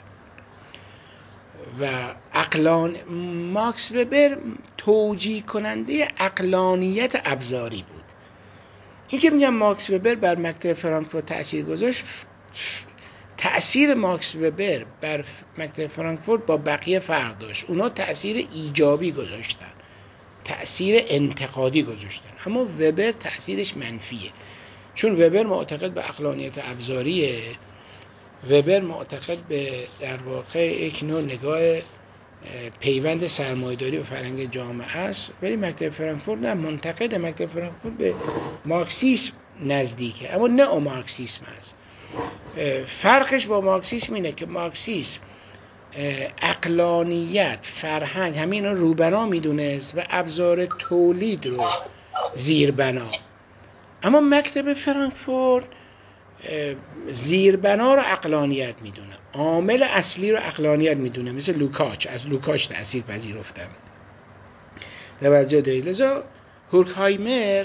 [SPEAKER 1] و عقلان ماکس وبر توجیه کننده عقلانیت ابزاری بود. این که میگم ماکس وبر بر مکتب فرانکفورت تأثیر گذاشت، تأثیر ماکس وبر بر مکتب فرانکفورت با بقیه فرق داشت. اونا تأثیر ایجابی گذاشتن، تأثیر انتقادی گذاشتن، اما وبر تأثیرش منفیه، چون وبر معتقد به عقلانیت ابزاریه. وبر معتقد به در واقع یک نوع نگاه پیوند سرمایه‌داری و فرهنگ جامعه است، ولی مکتب فرانکفورت نه، منتقد مکتب فرانکفورت به مارکسیسم نزدیکه، اما نه مارکسیسم است. فرقش با مارکسیسم اینه که مارکسیسم عقلانیت، فرهنگ، همین رو روبنا میدونست و ابزار تولید رو زیربنا، اما مکتب فرانکفورت زیربنا رو عقلانیت میدونه، عامل اصلی رو عقلانیت میدونه، مثل لوکاچ. از لوکاچ تأثیر پذیرفتن. توجه دارید؟ لذا هورکهایمر،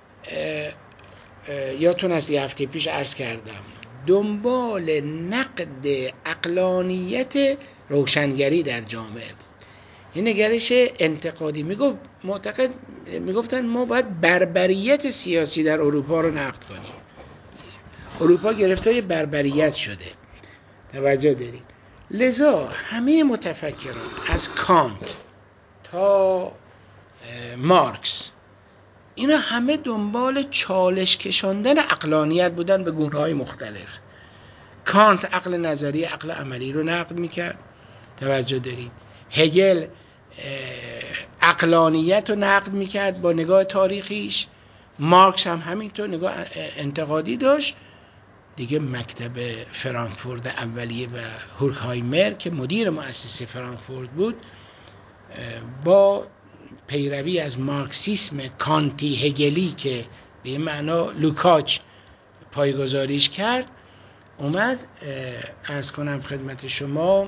[SPEAKER 1] یادتون از یه هفته پیش عرض کردم، دنبال نقد عقلانیت روشنگری در جامعه بود. این نگرش انتقادی. میگفت معتقد میگفتن ما باید بربریت سیاسی در اروپا رو نقد کنیم. اروپا گرفتار بربریت شده. توجه دارید؟ لذا همه متفکران از کانت تا مارکس، اینا همه دنبال چالش کشاندن عقلانیت بودن به گونه‌های مختلف. کانت عقل نظری، عقل عملی رو نقد میکرد. توجه دارید؟ هگل عقلانیت رو نقد میکرد با نگاه تاریخیش. مارکس هم همینطور نگاه انتقادی داشت. دیگه مکتب فرانکفورت اولیه و هورکهایمر که مدیر مؤسسه فرانکفورت بود، با پیروی از مارکسیسم کانتی هگلی که به این معنا لوکاچ پایگذاریش کرد، اومد عرض کنم خدمت شما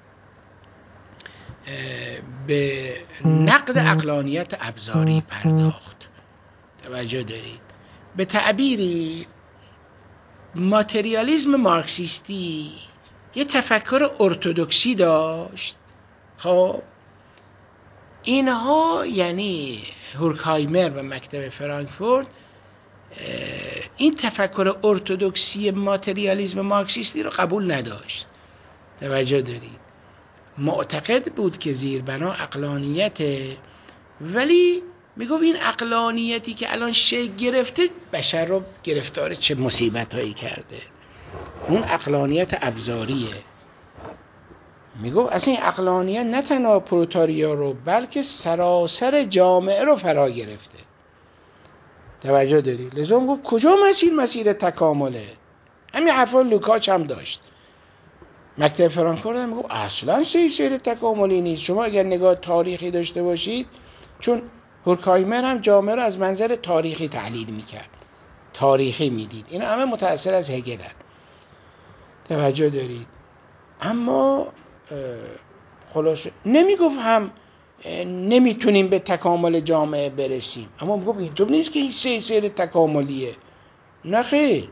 [SPEAKER 1] به نقد عقلانیت ابزاری پرداخت. توجه دارید؟ به تعبیری ماتریالیسم مارکسیستی یه تفکر ارتدوکسی داشت. خب اینها، یعنی هورکهایمر و مکتب فرانکفورت، این تفکر ارتدوکسی ماتریالیسم مارکسیستی رو قبول نداشت. توجه دارید؟ معتقد بود که زیربنا عقلانیته، ولی میگم این عقلانیتی که الان شکل گرفته بشر رو گرفتار چه مصیبت هایی کرده. اون عقلانیت ابزاریه. میگم اصلا این عقلانیت نه تنها پرولتاریا رو بلکه سراسر جامعه رو فرا گرفته. توجه داری؟ لذا میگم کجا مسیر مسیر تکامله. همین حرفا لوکاچ هم داشت. مکتب فرانکفورت هم میگم اصلا سیر سیر تکاملی نیست. شما اگر نگاه تاریخی داشته باشید، چون هورکهایمر هم جامعه رو از منظر تاریخی تحلیل میکرد، تاریخی میدید. اینا همه متأثر از هگلن. توجه دارید؟ اما خلاصه نمیگفت هم نمیتونیم به تکامل جامعه برسیم، اما میگفت اینطور نیست که این سیر سیر تکاملیه. نه خیر،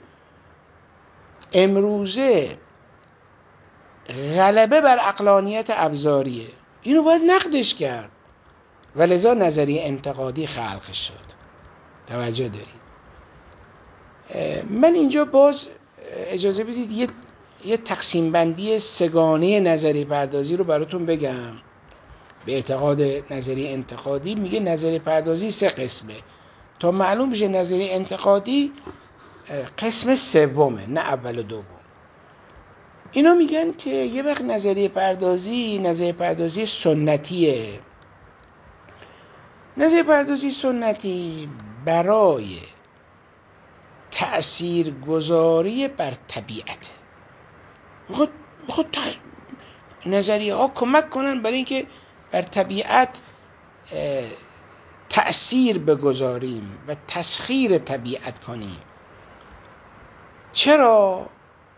[SPEAKER 1] امروزه غلبه بر عقلانیت ابزاریه. اینو باید نقدش کرد و لذا نظریه انتقادی خلق شد. توجه دارید؟ من اینجا باز اجازه بدید یه یه تقسیم بندی سگانه نظریه پردازی رو براتون بگم. به اعتقاد نظریه انتقادی میگه نظریه پردازی سه قسمه: تا معلوم بشه نظریه انتقادی قسم سومه، نه اول و دوم. اینا میگن که یه وقت نظریه پردازی نظریه پردازی سنتیه. نظریه پردازی سنتی برای تأثیر گذاری بر طبیعت خود خود نظریه ها کمک کنن برای اینکه بر طبیعت تأثیر بگذاریم و تسخیر طبیعت کنیم. چرا؟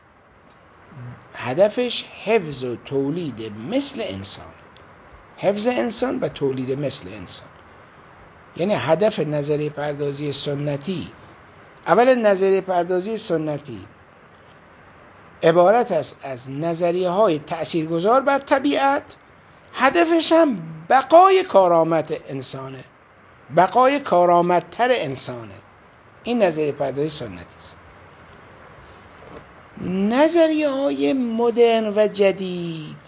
[SPEAKER 1] هدفش حفظ و تولید مثل انسان، حفظ انسان و تولید مثل انسان. یعنی هدف نظریه پردازی سنتی، اولا نظریه پردازی سنتی عبارت است از نظریه های تأثیرگذار بر طبیعت، هدفش هم بقای کارآمد انسانه، بقای کارآمدتر انسانه. این نظریه پردازی سنتی است. نظریه های مدرن و جدید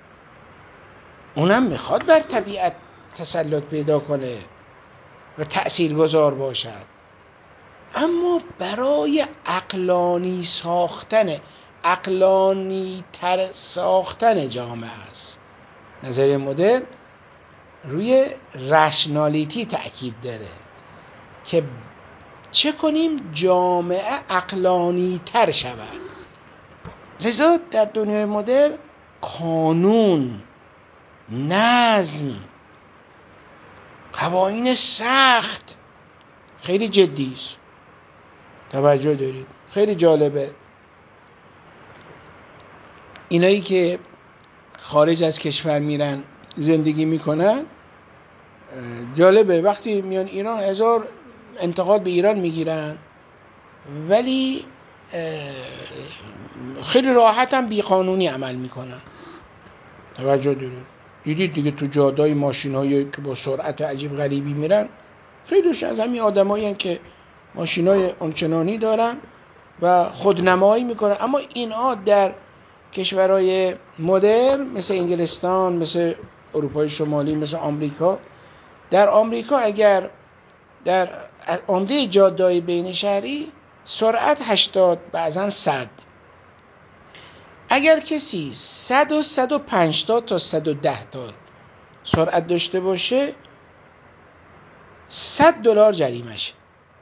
[SPEAKER 1] اونم میخواد بر طبیعت تسلط پیدا کنه و تأثیرگذار باشد، اما برای عقلانی ساختن، عقلانی تر ساختن جامعه است. نظریه مدرن روی رشنالیتی تأکید داره که چه کنیم جامعه عقلانی تر شود. لذا در دنیای مدرن قانون، نظم، قوانین سخت خیلی جدی است. توجه دارید؟ خیلی جالبه. اینایی که خارج از کشور میرن زندگی میکنن، جالبه وقتی میان ایران هزار انتقاد به ایران میگیرن، ولی خیلی راحت هم بی قانونی عمل میکنن. توجه دارید؟ دیدید دیگه تو جاده‌های ماشین‌هایی که با سرعت عجیب غریبی میرن، خیلیش از همین آدمایی هستن که ماشین‌های آنچنانی دارن و خودنمایی میکنن. اما اینها در کشورهای مدرن مثل انگلستان، مثل اروپای شمالی، مثل آمریکا، در آمریکا اگر در عمده جاده‌های بین شهری سرعت هشتاد بعضن صد، اگر کسی صد و صد و پنج تا تا صد و ده تا سرعت داشته باشه صد دلار جریمشه.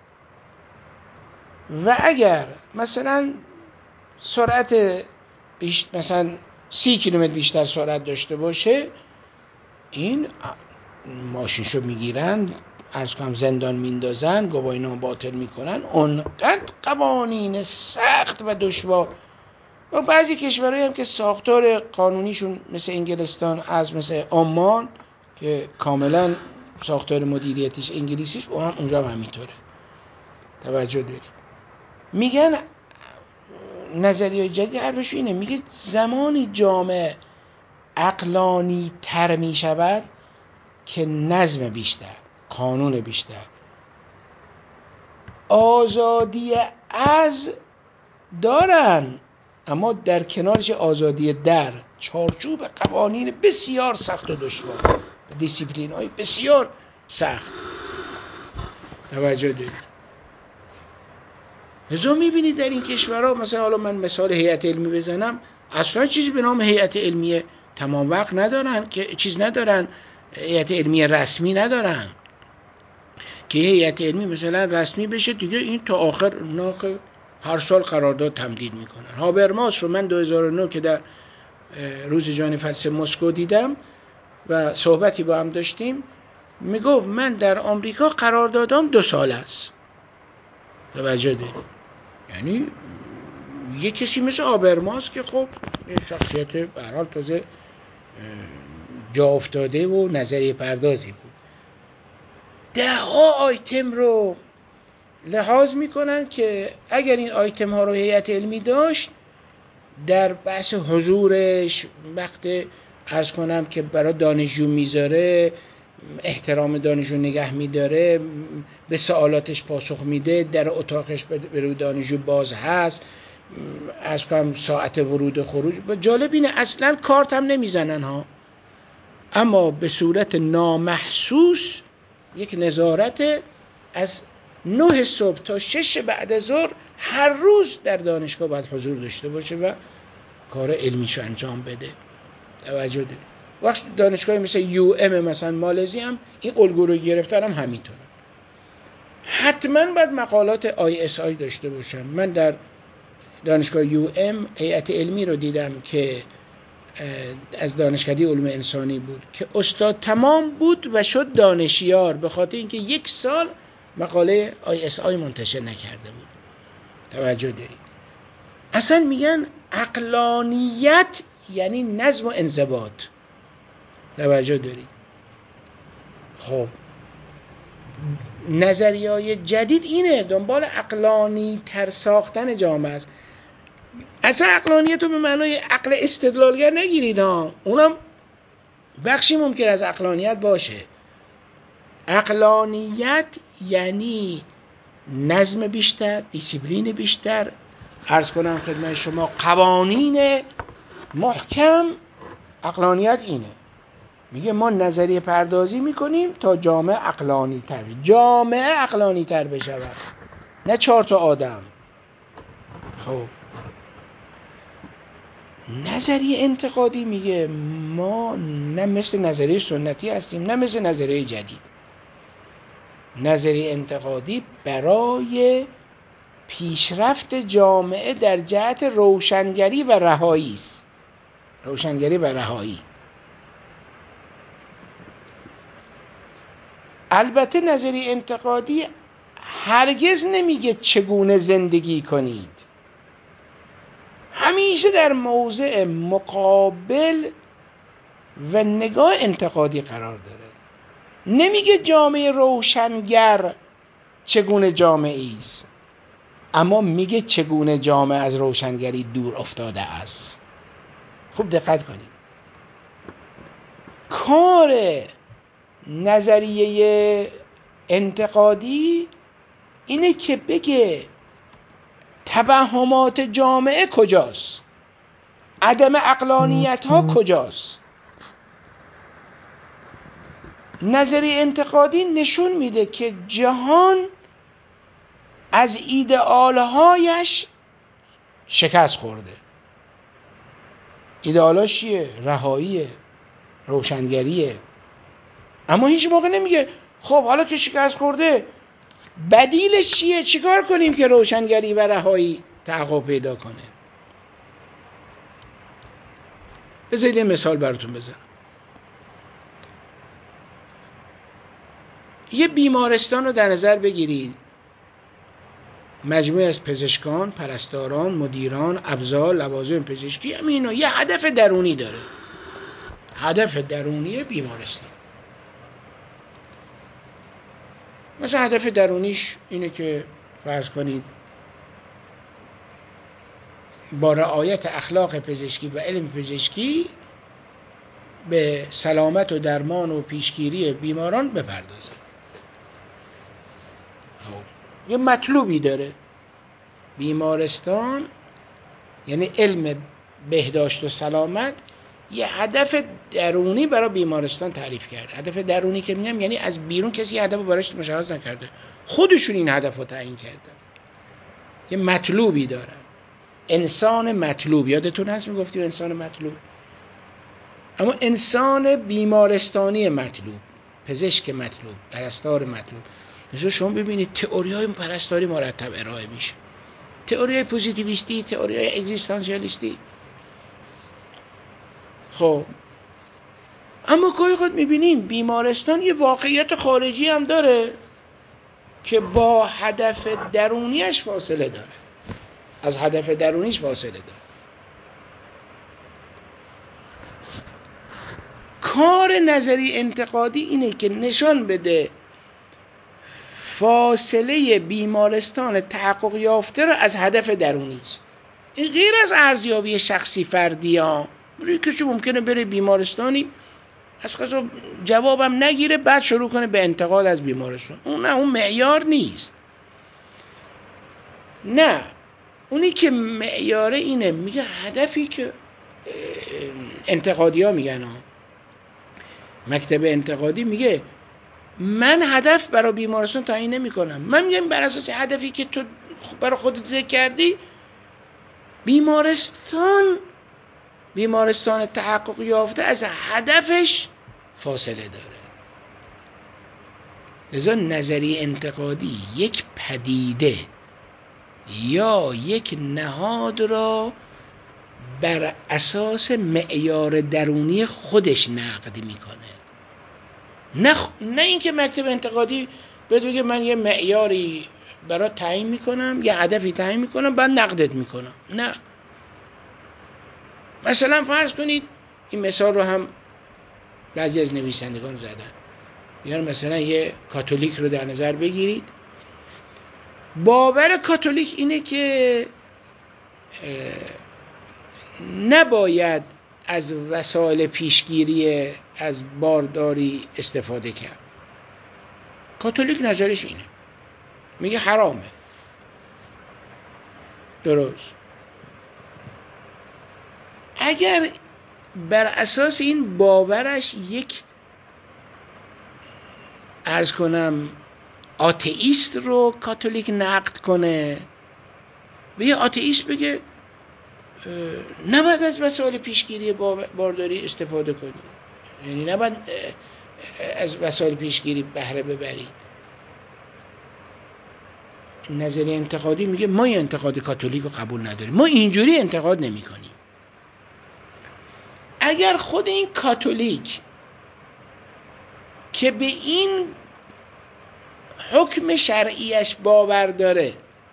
[SPEAKER 1] و اگر مثلا سرعت بیش مثلا سی کیلومتر بیشتر سرعت داشته باشه، این ماشینشو میگیرن، عرض کنم زندان میندازن، گواهینامه باطل میکنن. اونقدر قوانین سخت و دشوار. و بعضی کشورهایی هم که ساختار قانونیشون مثل انگلستان، از مثل عمان که کاملا ساختار مدیریتیش انگلیسیش، و هم اونجا هم همینطوره. توجه داری؟ میگن نظریه جدید حرفش اینه، میگه زمانی جامعه عقلانی تر میشود که نظم بیشتر، قانون بیشتر، آزادی از دارن، اما در کنارش آزادی در، چارچوب قوانین بسیار سخت و دشوار، دیسیپلین های بسیار سخت. توجه دارید؟ لذا میبینید در این کشورها، مثلا حالا من مثال هیئت علمی بزنم، اصلا چیزی به نام هیئت علمی تمام وقت ندارن، که چیز ندارن، هیئت علمی رسمی ندارن که هیئت علمی مثلا رسمی بشه دیگه. این تا آخر ناخ هر سال قرارداد تمدید میکنن. هابرماس رو من دو هزار و نه که در روز جهانی فلسفه مسکو دیدم و صحبتی با هم داشتیم، میگفت من در آمریکا قراردادام دو سال است. توجه دارید؟ یعنی یه کسی مثل هابرماس که خب یه شخصیت به هر حال تازه جا افتاده و نظریه پردازی بود، ده ها آیتم رو لحاظ میکنن که اگر این آیتم ها رو هیئت علمی داشت، در بحث حضورش، وقت عرض کنم که برای دانشجو میذاره، احترام دانشجو نگه میداره، به سوالاتش پاسخ میده، در اتاقش به روی دانشجو باز هست، عرض کنم ساعت ورود و خروج. جالب اینه اصلا کارت هم نمیزنن ها، اما به صورت نامحسوس یک نظارت از نه صبح تا شش بعد از ظهر هر روز در دانشگاه باید حضور داشته باشه و کار علمیشو انجام بده. توجه دارید؟ وقت دانشگاه مثل یو ام مثلا مالزی هم این الگو رو گرفتن، هم همینطوره. حتما باید مقالات آی اس آی داشته باشن. من در دانشگاه یو ام هیئت علمی رو دیدم که از دانشکده علوم انسانی بود که استاد تمام بود و شد دانشیار به خاطر اینکه یک سال مقاله آی اس آی منتشر نکرده بود. توجه دارید؟ اصلا میگن عقلانیت یعنی نظم و انضباط. توجه دارید؟ خب نظریه‌های جدید اینه، دنبال عقلانی تر ساختن جامعه است. اصلا عقلانیت رو به معنای عقل استدلالگر نگیرید ها، اونم بخشی ممکن از عقلانیت باشه. عقلانیت یعنی نظم بیشتر، دیسیپلین بیشتر، عرض کنم خدمت شما قوانین محکم. عقلانیت اینه، میگه ما نظریه پردازی میکنیم تا جامعه عقلانی تر بشه، جامعه عقلانی تر بشه، نه چهار تا آدم. خب نظریه انتقادی میگه ما نه مثل نظریه سنتی هستیم نه مثل نظریه جدید. نظریه انتقادی برای پیشرفت جامعه در جهت روشنگری و رهایی است. روشنگری و رهایی. البته نظریه انتقادی هرگز نمیگه چگونه زندگی کنید، همیشه در موضع مقابل و نگاه انتقادی قرار داره. نمیگه جامعه روشنگر چگونه جامعه است، اما میگه چگونه جامعه از روشنگری دور افتاده است. خوب دقت کنید. کار نظریه انتقادی اینه که بگه توهمات جامعه کجاست، عدم عقلانیت ها کجاست. نظریه انتقادی نشون میده که جهان از ایدئالهایش شکست خورده. ایدئالش چیه؟ رهاییه، روشنگریه. اما هیچ موقع نمیگه خب حالا که شکست خورده بدیلش چیه، چیکار کنیم که روشنگری و رهایی تحقق پیدا کنه. بذارید مثال براتون بزنم. یه بیمارستان رو در نظر بگیرید، مجموعه از پزشکان، پرستاران، مدیران، ابزار، لوازم پزشکی، همینو یه هدف درونی داره. هدف درونی بیمارستان مثلا هدف درونیش اینه که فرض کنید با رعایت اخلاق پزشکی و علم پزشکی به سلامت و درمان و پیشگیری بیماران بپردازه. یه مطلوبی داره بیمارستان، یعنی علم بهداشت و سلامت یه هدف درونی برای بیمارستان تعریف کرده. هدف درونی که میگم یعنی از بیرون کسی هدف رو براش مشخص نکرده، خودشون این هدف رو تعیین کردن. یه مطلوبی دارن، انسان مطلوب. یادتون هست میگفتیم انسان مطلوب؟ اما انسان بیمارستانی مطلوب، پزشک مطلوب، پرستار مطلوب. مثلا شما ببینید تئوری‌های پرستاری مرتب ارائه میشه، تئوری‌های پوزیتیویستی، تئوری‌های اگزیستانسیالیستی. خب اما گاهی خود میبینیم بیمارستان یه واقعیت خارجی هم داره که با هدف درونیش فاصله داره، از هدف درونیش فاصله داره. کار نظری انتقادی اینه که نشان بده فاصله بیمارستان تحقق یافته رو از هدف درونیش. این غیر از ارزیابی شخصی فردی ها. کسی ممکنه بره بیمارستانی از قضا جوابم نگیره بعد شروع کنه به انتقاد از بیمارستان. اون نه، اون معیار نیست. نه، اونی که معیاره اینه، میگه هدفی که انتقادی ها میگن ها. مکتب انتقادی میگه من هدف برای بیمارستان تعیین نمی کنم. من میگم بر اساس هدفی که تو برای خودت ذکر کردی، بیمارستان بیمارستان تحقق یافته از هدفش فاصله داره. لذا نظریه انتقادی یک پدیده یا یک نهاد را بر اساس معیار درونی خودش نقد میکنه. نه نه اینکه مکتب انتقادی بگه من یه معیاری برای تعیین میکنم، یه هدفی تعیین میکنم بعد نقدت میکنم. نه. مثلا فرض کنید این مثال رو هم بعضی از نویسندگان زدن، یا مثلا یه کاتولیک رو در نظر بگیرید. باور کاتولیک اینه که نباید از وسایل پیشگیری از بارداری استفاده کرد. کاتولیک نظرش اینه، میگه حرامه. درست. اگر بر اساس این باورش یک عرض کنم آتئیست رو کاتولیک نقد کنه، به یه آتئیست بگه نباید از وسایل پیشگیری بارداری استفاده کنید، یعنی نباید از وسایل پیشگیری بهره ببرید. نظریه انتقادی میگه ما این انتقاد کاتولیک رو قبول نداریم، ما اینجوری انتقاد نمی کنیم. اگر خود این کاتولیک که به این حکم شرعیش باور داره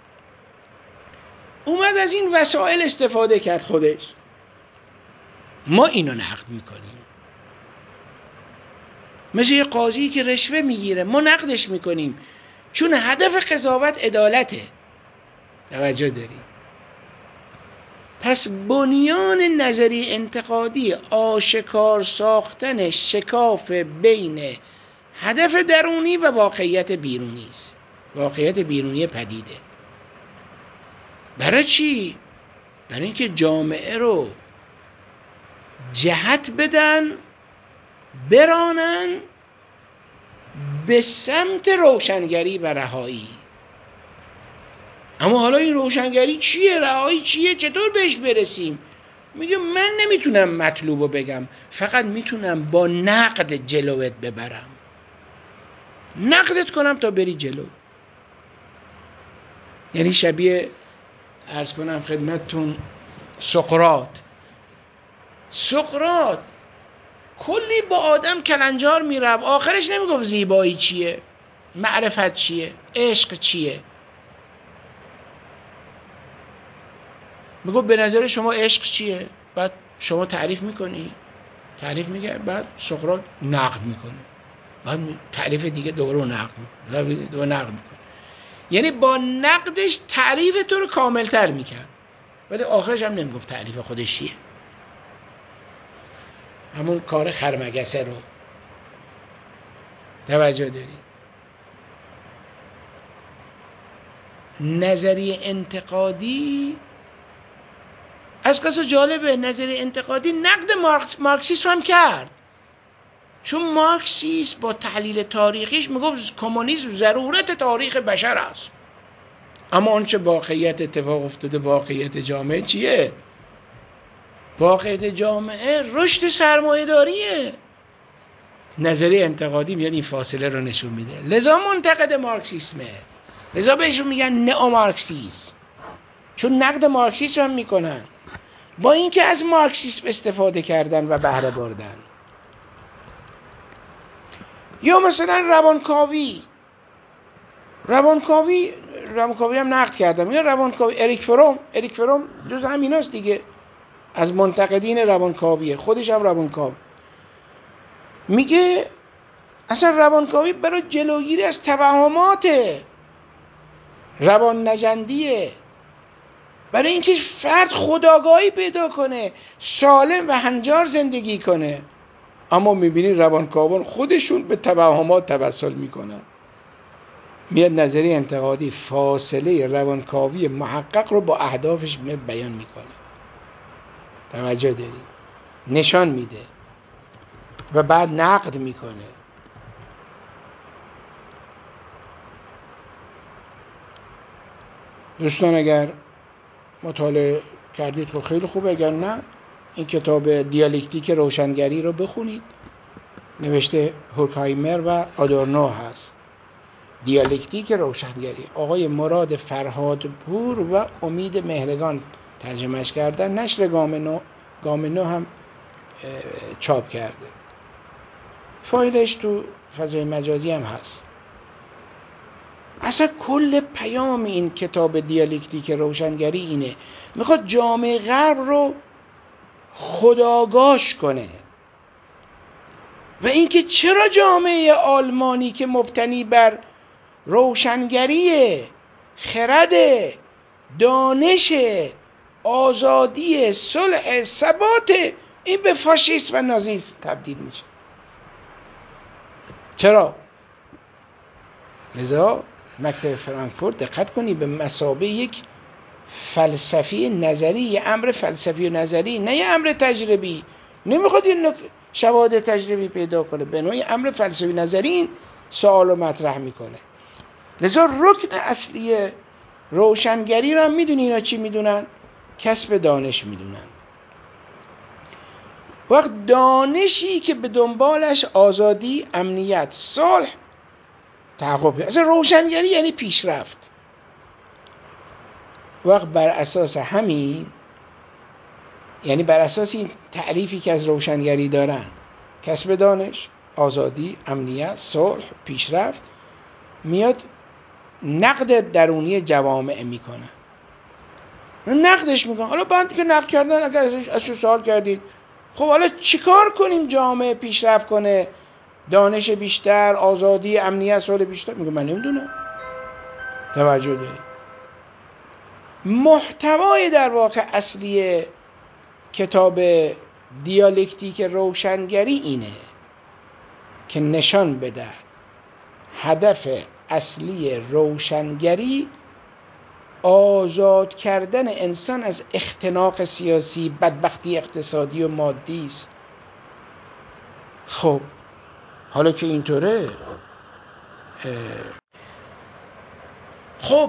[SPEAKER 1] اومد از این وسایل استفاده کرد خودش، ما اینو نقد میکنیم. مثل یه قاضی که رشوه میگیره ما نقدش میکنیم، چون هدف قضاوت عدالته. توجه داری؟ پس بنیان نظریه انتقادی آشکار ساختن شکاف بین هدف درونی و واقعیت بیرونی است، واقعیت بیرونی پدیده. برای چی؟ برای اینکه جامعه رو جهت بدن، برانن به سمت روشنگری و رهایی. اما حالا این روشنگری چیه؟ رهایی چیه؟ چطور بهش برسیم؟ میگه من نمیتونم مطلوبو بگم، فقط میتونم با نقد جلوت ببرم، نقدت کنم تا بری جلو. یعنی شبیه عرض کنم خدمتتون سقراط. سقراط کلی با آدم کلنجار میرفت، آخرش نمیگفت زیبایی چیه، معرفت چیه، عشق چیه. میگفت به نظر شما عشق چیه؟ بعد شما تعریف میکنی، تعریف میگه، بعد سقراط نقد میکنه، بعد تعریف دیگه دوباره نقد میکنه، دوباره نقد میکنه. یعنی با نقدش تعریف تو رو کاملتر میکرد، ولی آخرش هم نمیگفت تعریف خودش چیه. همون کار خرمگسه رو. توجه داری؟ نظریه انتقادی از قصه جالبه، نظریه انتقادی نقد مارکسیسم هم کرد، چون مارکسیسم با تحلیل تاریخیش میگفت کمونیسم ضرورت تاریخ بشر است. اما آنچه واقعیت اتفاق افتاده، واقعیت جامعه چیه؟ واقعیت جامعه رشد سرمایه‌داریه. نظریه انتقادی میاد این فاصله رو نشون میده، لذا منتقد مارکسیسمه، لذا بهشون میگن نئو مارکسیسم، چون نقد مارکسیسم هم میکنن، با اینکه از مارکسیسم استفاده کردن و بهره بردن. یا مثلا روانکاوی روانکاوی روانکاوی هم نقد کردم. یا روانکاوی اریک فروم اریک فروم جز همیناست دیگه، از منتقدین روانکاویه، خودش هم روانکاو. میگه اصلا روانکاوی برای جلوگیری از توهمات روان نژندیه، برای اینکه فرد خودآگاهی پیدا کنه، سالم و هنجار زندگی کنه. اما میبینی روانکاوان خودشون به توهمات توسل میکنن. میاد نظریه انتقادی فاصله روانکاوی محقق رو با اهدافش میاد بیان میکنه. توجه داری؟ نشان میده و بعد نقد میکنه. دوستان اگر مطالعه کردید خب خیلی خوبه، اگر نه این کتاب دیالکتیک روشنگری رو بخونید، نوشته هورکهایمر و آدورنو هست. دیالکتیک روشنگری، آقای مراد فرهادپور و امید مهرگان ترجمهش کردن، نشر گام نو گام نو هم چاپ کرده. فایلش تو فضای مجازی هم هست. اصلا کل پیام این کتاب دیالکتیک روشنگری اینه، میخواد جامعه غرب رو خودآگاش کنه و اینکه چرا جامعه آلمانی که مبتنی بر روشنگری، خرد، دانش، آزادی، صلح، ثبات، این به فاشیسم و نازیسم تبدیل میشه. چرا؟ لذا مکتب فرانکفورت دقت کنی به مثابه یک فلسفی نظری، یه امر فلسفی و نظری، نه یه امر تجربی. نمیخواد این شواهد تجربی پیدا کنه، به نوعی امر فلسفی نظری این سوالو مطرح میکنه. لذا رکن اصلی روشنگری را میدونی اینا چی میدونن؟ کسب دانش میدونن. وقت دانشی که به دنبالش آزادی، امنیت، صلح، تحقق، اصلا روشنگری یعنی پیشرفت. وقت بر اساس همین، یعنی بر اساس این تعریفی که از روشنگری دارن، کسب دانش، آزادی، امنیت، صلح، پیشرفت، میاد نقد درونی جوامع میکنه. نقدش میکنه. حالا بعد که نقد کردن، اگر ازش سوال کردید خب حالا چیکار کنیم جامعه پیشرفت کنه، دانش بیشتر، آزادی، امنیت، صلح بیشتر؟ میگه من نمیدونم. توجه دارید؟ محتوای در واقع اصلی کتاب دیالکتیک روشنگری اینه که نشان بده هدف اصلی روشنگری آزاد کردن انسان از اختناق سیاسی، بدبختی اقتصادی و مادی است. خب حالا که اینطوره، خب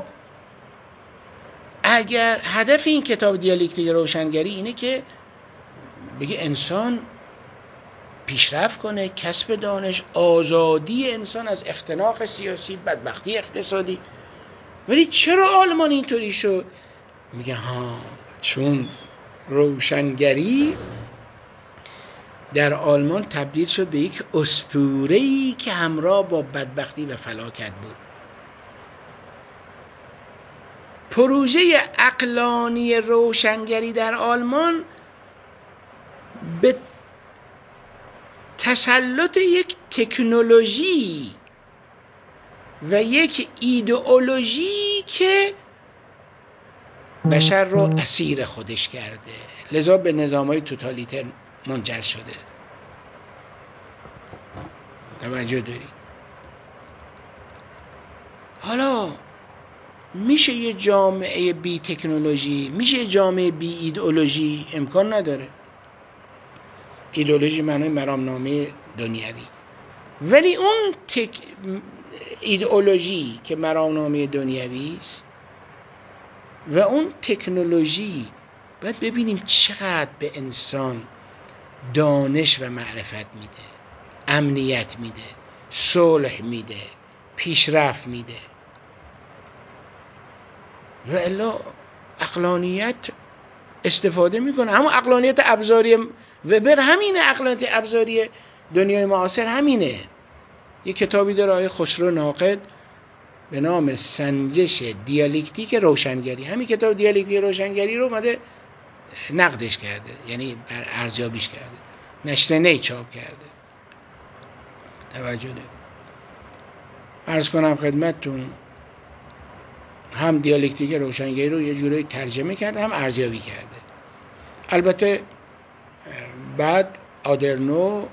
[SPEAKER 1] اگر هدف این کتاب دیالکتیک روشنگری اینه که بگه انسان پیشرفت کنه، کسب دانش، آزادی انسان از اختناق سیاسی، بدبختی اقتصادی، ولی چرا آلمان اینطوری شد؟ میگه ها چون روشنگری در آلمان تبدیل شد به یک اسطوره‌ای که همراه با بدبختی و فلاکت بود. پروژه عقلانی روشنگری در آلمان به تسلط یک تکنولوژی و یک ایدئولوژی که بشر رو اسیر خودش کرده، لذا به نظام‌های توتالیتر منجر شده. توجه داری؟ حالا میشه یه جامعه بی تکنولوژی، میشه یه جامعه بی ایدئولوژی؟ امکان نداره. ایدئولوژی معنی مرامنامه دنیوی، ولی اون تک... ایدئولوژی که مرامنامه دنیوی است و اون تکنولوژی، باید ببینیم چقدر به انسان دانش و معرفت میده، امنیت میده، صلح میده، پیشرفت میده. و الا عقلانیت استفاده میکنه، همون عقلانیت ابزاری وبر همینه، عقلانیت ابزاری دنیای معاصر همینه. یه کتابی داره آقای خسرو ناقد به نام سنجش دیالکتیک روشنگری، همین کتاب دیالکتیک روشنگری رو اومده نقدش کرده، یعنی بر ارزیابیش کرده، نشر نی چاپ کرده. توجه ده. عرض کنم خدمتتون هم دیالکتیک روشنگری رو یه جوری ترجمه کرده، هم ارزیابی کرده. البته بعد آدورنو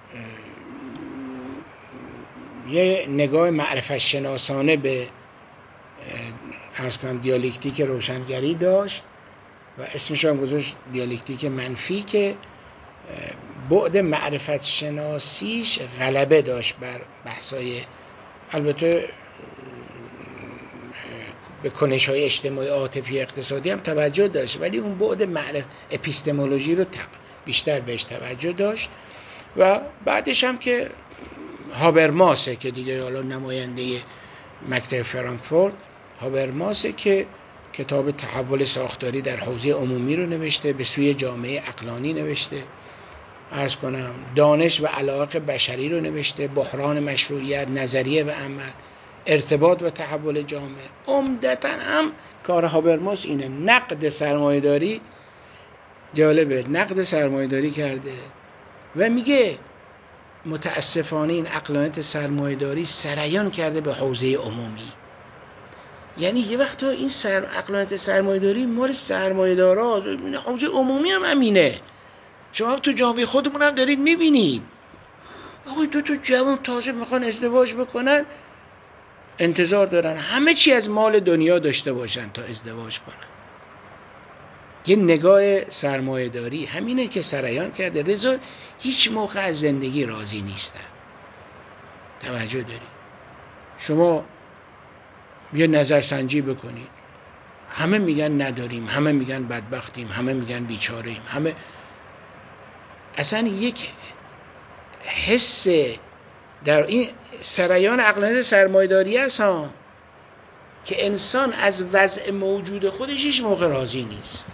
[SPEAKER 1] یه نگاه معرفت شناسانه به عرض کنم دیالکتیک روشنگری داشت و اسمش هم گذاشت دیالکتیک منفی، که بعد معرفت شناسیش غلبه داشت بر بحثای، البته به کنش‌های اجتماعی، عاطفی، اقتصادی هم توجه داشت، ولی اون بعد معرف اپیستمولوژی رو بیشتر بهش توجه داشت. و بعدش هم که هابرماسه که دیگه حالا نماینده مکتب فرانکفورت، هابرماسه که کتاب تحول ساختاری در حوزه عمومی رو نوشته، به سوی جامعه عقلانی نوشته، عرض کنم دانش و علایق بشری رو نوشته، بحران مشروعیت، نظریه و عمل، ارتباط و تحول جامعه. عمدتاً هم کار هابرماس اینه، نقد سرمایه‌داری. جالبه، نقد سرمایه‌داری کرده و میگه متاسفانه این عقلانیت سرمایه‌داری سریان کرده به حوزه عمومی. یعنی یه وقت این سر عقلانیت سرمایه‌داری مال سرمایه‌دارا، حوزه عمومی هم همینه. شما تو جامعه خودمون هم دارید میبینید، آقای دو تا جوان تازه میخوان ازدواج بکنن، انتظار دارن همه چی از مال دنیا داشته باشن تا ازدواج کنن. یه نگاه سرمایه‌داری همینه که سریان کرده. رضا هیچ موقع از زندگی راضی نیستن. توجه دارید؟ شما یه نظرسنجی بکنید، همه میگن نداریم، همه میگن بدبختیم، همه میگن بیچاره‌ایم، همه اصلا یک حس در این سریان عقلانیت سرمایه‌داری است ها، که انسان از وضع موجود خودش هیچ موقع راضی نیست.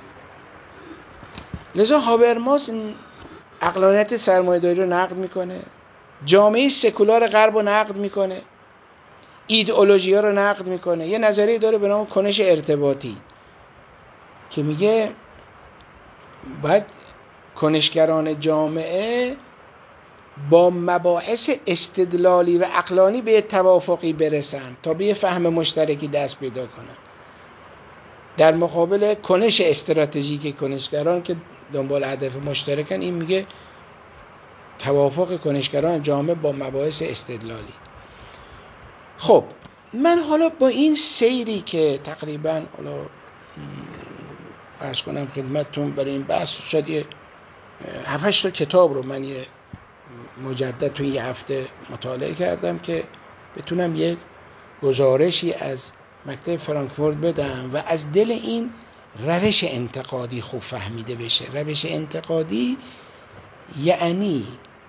[SPEAKER 1] لذا هابرماس عقلانیت سرمایه‌داری رو نقد میکنه، جامعه سکولار غرب رو نقد میکنه، ایدئولوژی ها رو نقد میکنه. یه نظریه داره به نام کنش ارتباطی که میگه باید کنشگران جامعه با مباحث استدلالی و عقلانی به توافقی برسن تا به فهم مشترکی دست پیدا کنن، در مقابل کنش استراتژیک کنشگران که دنبال هدف مشترکن. این میگه توافق کنشگران جامعه با مباحث استدلالی. خب من حالا با این سیری که تقریبا حالا عرض کنم خدمتتون برای این بحث، شاید یه هفت هشت تا کتاب رو من یه مجدد توی یه هفته مطالعه کردم که بتونم یک گزارشی از مکتب فرانکفورت بدم و از دل این روش انتقادی خوب فهمیده بشه. روش انتقادی یعنی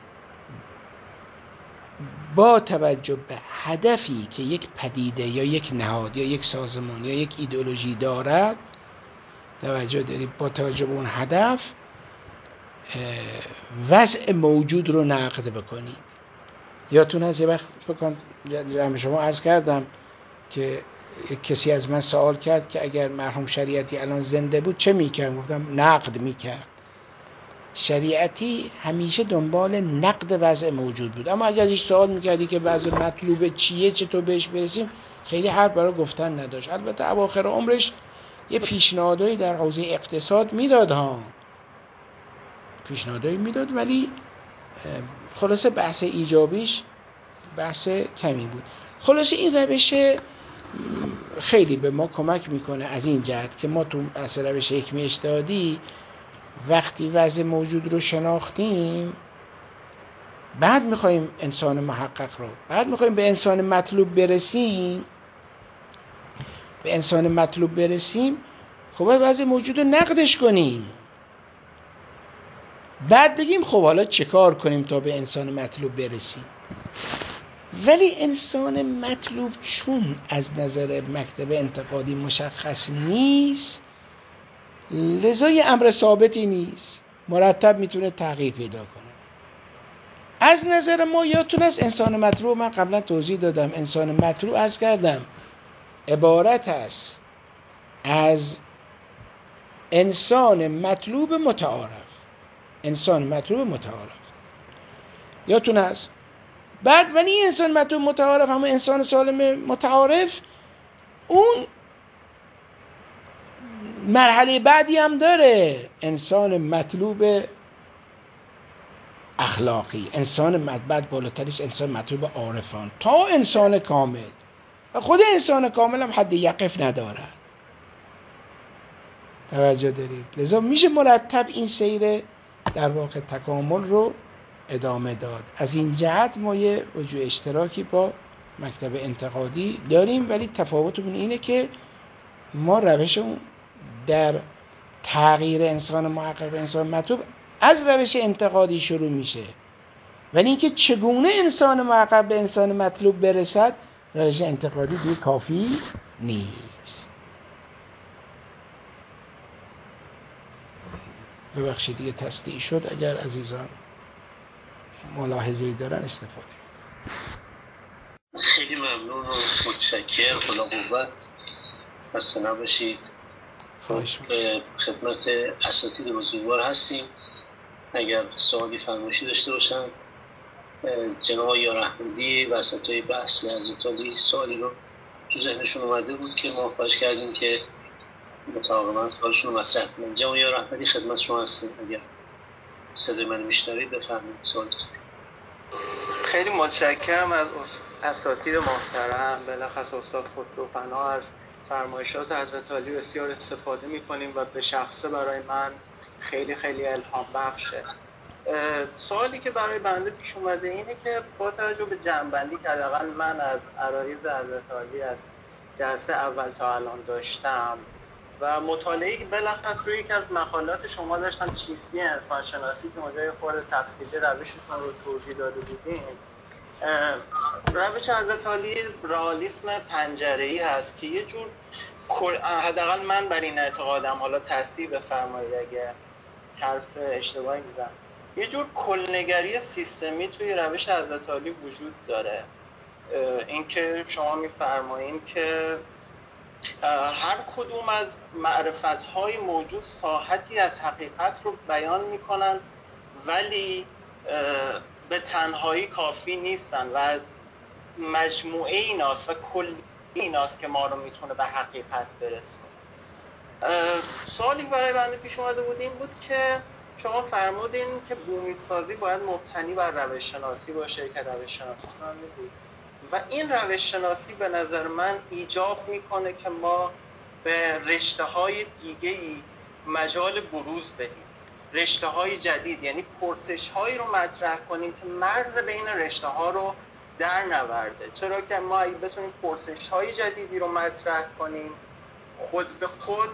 [SPEAKER 1] با توجه به هدفی که یک پدیده یا یک نهاد یا یک سازمان یا یک ایدئولوژی دارد، توجه دارید، با توجه به اون هدف وضع موجود رو نقد بکنید. یادتون هست یه وقت بکن همه شما عرض کردم که کسی از من سوال کرد که اگر مرحوم شریعتی الان زنده بود چه میکرد؟ گفتم نقد میکرد. شریعتی همیشه دنبال نقد وضع موجود بود، اما اگر ازش سوال میکردی که وضع مطلوب چیه، چطور بهش برسیم، خیلی حرف برای گفتن نداشت. البته اواخر عمرش یه پیشنهادایی در حوزه اقتصاد میداد ها، پیشنهادایی میداد، ولی خلاصه بحث ایجابیش بحث کمی بود. خلاصه این روش خیلی به ما کمک میکنه از این جهت که ما تو بحث روش حکمی اجتهادی وقتی وضع موجود رو شناختیم، بعد میخوایم انسان محقق رو، بعد میخوایم به انسان مطلوب برسیم، به انسان مطلوب برسیم خب باید وضع موجود رو نقدش کنیم، بعد بگیم خب حالا چه کار کنیم تا به انسان مطلوب برسیم. ولی انسان مطلوب چون از نظر مکتب انتقادی مشخص نیست، لذا یه امر ثابتی نیست، مرتب میتونه تغییر پیدا کنه. از نظر ما یادتون است انسان مطلوب، من قبلا توضیح دادم، انسان مطلوب عرض کردم عبارت است از انسان مطلوب متعارف. انسان مطلوب متعارف یادتون است. بعد ولی انسان مطلوب متعارف، همون انسان سالم متعارف، اون مرحله بعدی هم داره، انسان مطلوب اخلاقی. انسان بعد بالاترش انسان مطلوب عارفان تا انسان کامل. خود انسان کامل هم حد یقف ندارد. توجه دارید؟ لذا میشه مرتب این سیر در واقع تکامل رو ادامه داد. از این جهت ما یه وجوه اشتراکی با مکتب انتقادی داریم، ولی تفاوتمون اینه که ما روشمون در تغییر انسان محقق به انسان مطلوب از روش انتقادی شروع میشه، ولی اینکه چگونه انسان محقق به انسان مطلوب برسد روش انتقادی دیگه کافی نیست. ببخشید دیگه تصدیع شد، اگر عزیزان ملاحظه‌ای دارن استفاده.
[SPEAKER 2] خیلی ممنون و متشکر، خدا قوت، خسته نباشید.
[SPEAKER 1] خواهش
[SPEAKER 2] خدمت اساتید بزرگوار هستیم. اگر سوالی فرمایشی داشته باشن جناب یار احمدی وسطای بحث حضرت علی سوالی رو تو ذهنشون اومده بود که ما خواهش کردیم که متعاقباً سوالشون رو مطرح کنن. جناب یار احمدی خدمت شما هستیم، اگر صدای من میشنوید بفرمایید سوالتون.
[SPEAKER 3] خیلی متشکرم از اساتید محترم، بالاخص استاد خسرو پناه. از فرمایشات حضرت علی بسیار استفاده می‌کنیم و به شخصه برای من خیلی خیلی الهام بخشه. سوالی که برای بنده پیش اومده اینه که با توجه به جنبندی که حداقل من از عرایض حضرت علی از جلسه اول تا الان داشتم و مطالعه‌ای که بالاخص روی یکی از مقالات شما داشتم، چیستی انسانشناسی، که اونجا یه خورده تفصیلی روشتون رو توضیح داده بودین، روش حضرت علی رئالیسم پنجره‌ای هست که یه جور حداقل من بر این اعتقادم، حالا تصحیح بفرمایید اگه حرف اشتباهی میزنم، یه جور کلنگری سیستمی توی روش حضرت علی وجود داره. اینکه شما میفرمایین که هر کدوم از معرفت‌های موجود ساحتی از حقیقت رو بیان میکنن، ولی به تنهایی کافی نیستن و مجموعه ایناست و کلی ایناست که ما رو میتونه به حقیقت برسونه. سوالی برای بنده پیش اومده بود این بود که شما فرمودین که بومی سازی باید مبتنی بر روش شناسی باشه که روش شناسی من بود و این روش شناسی به نظر من ایجاب میکنه که ما به رشته های دیگه‌ای مجال بروز بدیم، رشته های جدید، یعنی پرسش هایی رو مطرح کنیم که مرز بین رشته ها رو در نورده. چرا که ما اگه بتونیم پرسش های جدیدی رو مطرح کنیم، خود به خود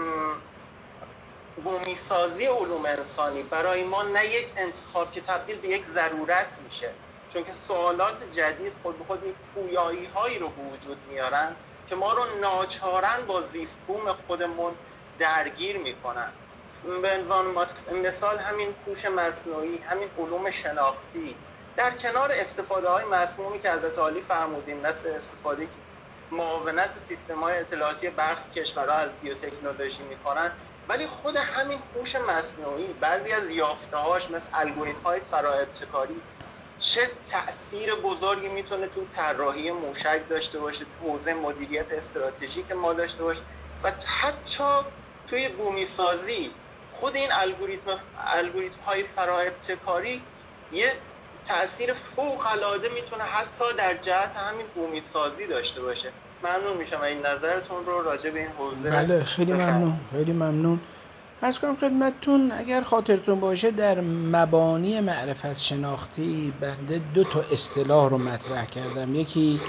[SPEAKER 3] بومی سازی علوم انسانی برای ما نه یک انتخاب که تبدیل به یک ضرورت میشه، چون که سوالات جدید خود به خود یک پویایی هایی رو به وجود میارن که ما رو ناچارن با زیست بوم خودمون درگیر میکنن. به عنوان مثال همین هوش مصنوعی، همین علوم شناختی، در کنار استفاده های مسمومی که حضرت علی فرمودین، مثل استفاده که معاونت سیستم‌های اطلاعاتی برخی کشورها از بیوتکنولوژی میکنن، ولی خود همین هوش مصنوعی بعضی از یافته‌هاش مثل الگوریتم‌های فراابتکاری چه تأثیر بزرگی میتونه تو طراحی موشک داشته باشه، تو حوزه مدیریت استراتژیک ما داشته باشه و حتی توی بومی سازی خود این الگوریتم الگوریتم‌های فراابتکاری یه تأثیر فوق‌العاده میتونه حتی در جهت همین بومی سازی داشته باشه. ممنون میشم این نظرتون رو راجع به این حوزه.
[SPEAKER 1] بله خیلی ممنون، خیلی ممنون. عرض کنم خدمتتون اگر خاطرتون باشه در مبانی معرفت شناختی بنده دو تا اصطلاح رو مطرح کردم، یکی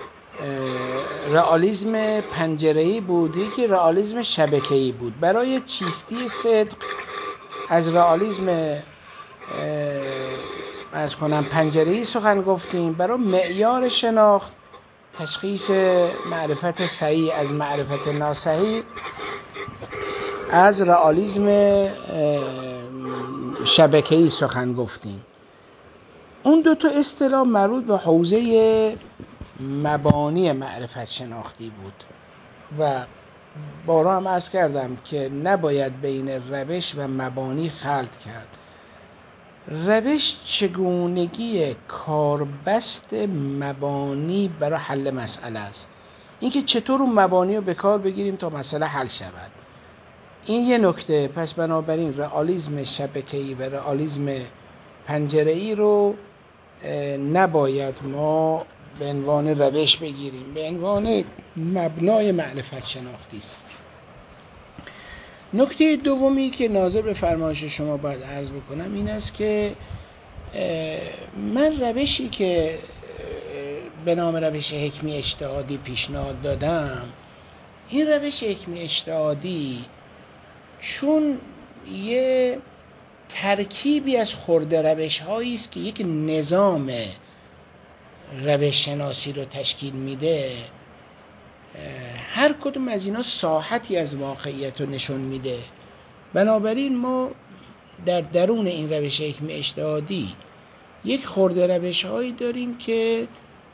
[SPEAKER 1] رئالیسم پنجره‌ای بود، یکی رئالیسم شبکه‌ای بود. برای چیستی صدق از رئالیسم عرض کنم پنجره‌ای سخن گفتیم، برای معیار شناخت تشخیص معرفت صحیح از معرفت ناصحیح از رئالیسم شبکه‌ای سخن گفتیم. اون دو تا اصطلاح مربوط به حوزه مبانی معرفت شناختی بود و بارها هم عرض کردم که نباید بین روش و مبانی خلط کرد. روش چگونگی کاربست مبانی برای حل مسئله است، اینکه چطور اون مبانی رو به کار بگیریم تا مسئله حل شود. این یه نکته. پس بنابراین رئالیسم شبکه‌ای و رئالیسم پنجره‌ای رو نباید ما به عنوان روش بگیریم، به عنوان مبنای معرفت شناختی است. نکته دومی که ناظر به فرمایش شما باید عرض بکنم این است که من روشی که به نام روش حکمی اجتهادی پیشنهاد دادم، این روش حکمی اجتهادی چون یه ترکیبی از خرده روش هایی است که یک نظام روش شناسی رو تشکیل میده، هر کدوم از اینا ساحتی از واقعیت رو نشون میده. بنابراین ما در درون این روش حکمی اجتهادی یک خرده روش هایی داریم که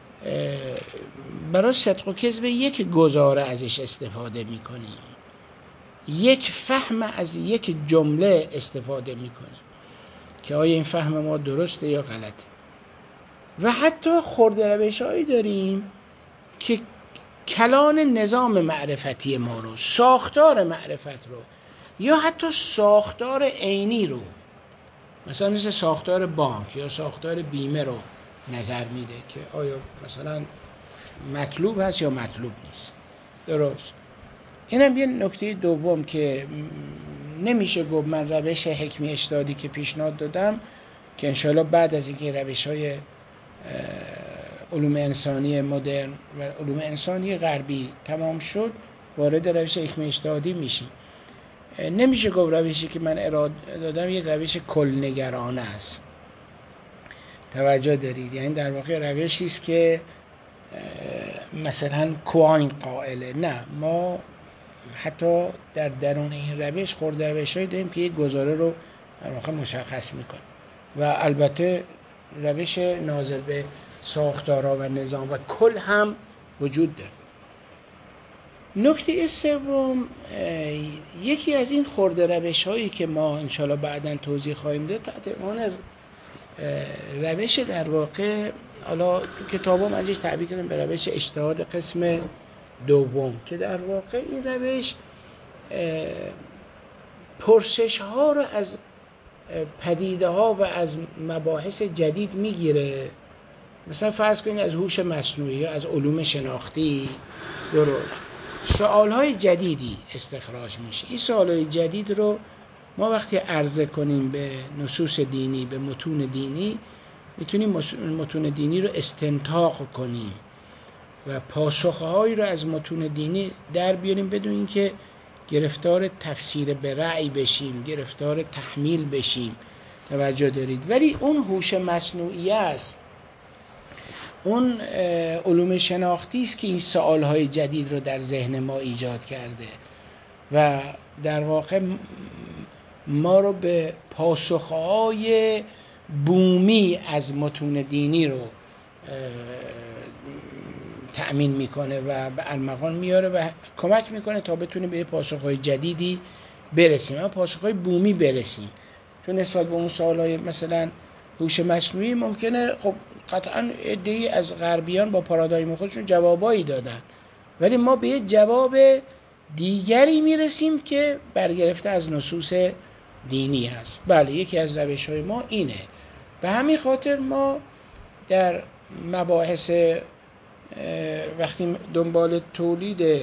[SPEAKER 1] برای صدق و کذب یک گزاره ازش استفاده میکنیم، یک فهم از یک جمله استفاده میکنیم که آیا این فهم ما درسته یا غلطه. و حتی خرده روش هایی داریم که کلان نظام معرفتی ما رو، ساختار معرفت رو، یا حتی ساختار عینی رو، مثلا مثل ساختار بانک یا ساختار بیمه رو نظر میده که آیا مثلا مطلوب هست یا مطلوب نیست. درست. اینم یه نکته دوم که نمیشه گفت من روش حکمی اجتهادی که پیشنهاد دادم که انشاءالله بعد از اینکه روش های علوم انسانی مدرن و علوم انسانی غربی تمام شد وارد روش حکمی اجتهادی میشیم، نمیشه گفت روشی که من اراده دادم یک روش کلنگرانه است. توجه دارید؟ یعنی در واقع روشی است که مثلا کوین قائله. نه، ما حتی در درون این روش خرده روش‌هایی داریم که یک گزاره رو در واقع مشخص میکنه و البته روش ناظر به ساختارها و نظام و کل هم وجود داره. نکته سوم، یکی از این خرده روش هایی که ما انشالله بعداً توضیح خواهیم داد تحت عنوان روش در واقع، حالا تو کتابم ازش تعبیر کردم به روش اجتهاد قسم دوم، که در واقع این روش پرسش ها رو از پدیده ها و از مباحث جدید میگیره. مثلا فرض کنید از هوش مصنوعی یا از علوم شناختی، درست، سوال های جدیدی استخراج میشه. این سوال های جدید رو ما وقتی عرضه کنیم به نصوص دینی، به متون دینی، میتونیم متون دینی رو استنتاق کنیم و پاسخهایی رو از متون دینی در بیاریم بدون اینکه گرفتار تفسیر به رأی بشیم، گرفتار تحمیل بشیم. توجه دارید؟ ولی اون هوش مصنوعی است، اون علوم شناختی است که این سوالهای جدید رو در ذهن ما ایجاد کرده و در واقع ما رو به پاسخهای بومی از متون دینی رو تأمین میکنه و به ارمغان میاره و کمک میکنه تا بتونیم به پاسخهای جدیدی برسیم، اما پاسخهای بومی برسیم. چون نسبت به اون سوالای مثلا هوش مصنوعی ممکنه خب قطعاً عده‌ای از غربیان با پارادایم خودشون جوابایی دادن، ولی ما به یه جواب دیگری میرسیم که برگرفته از نصوص دینی هست. بله، یکی از روش‌های ما اینه. به همین خاطر ما در مباحث وقتی دنبال تولید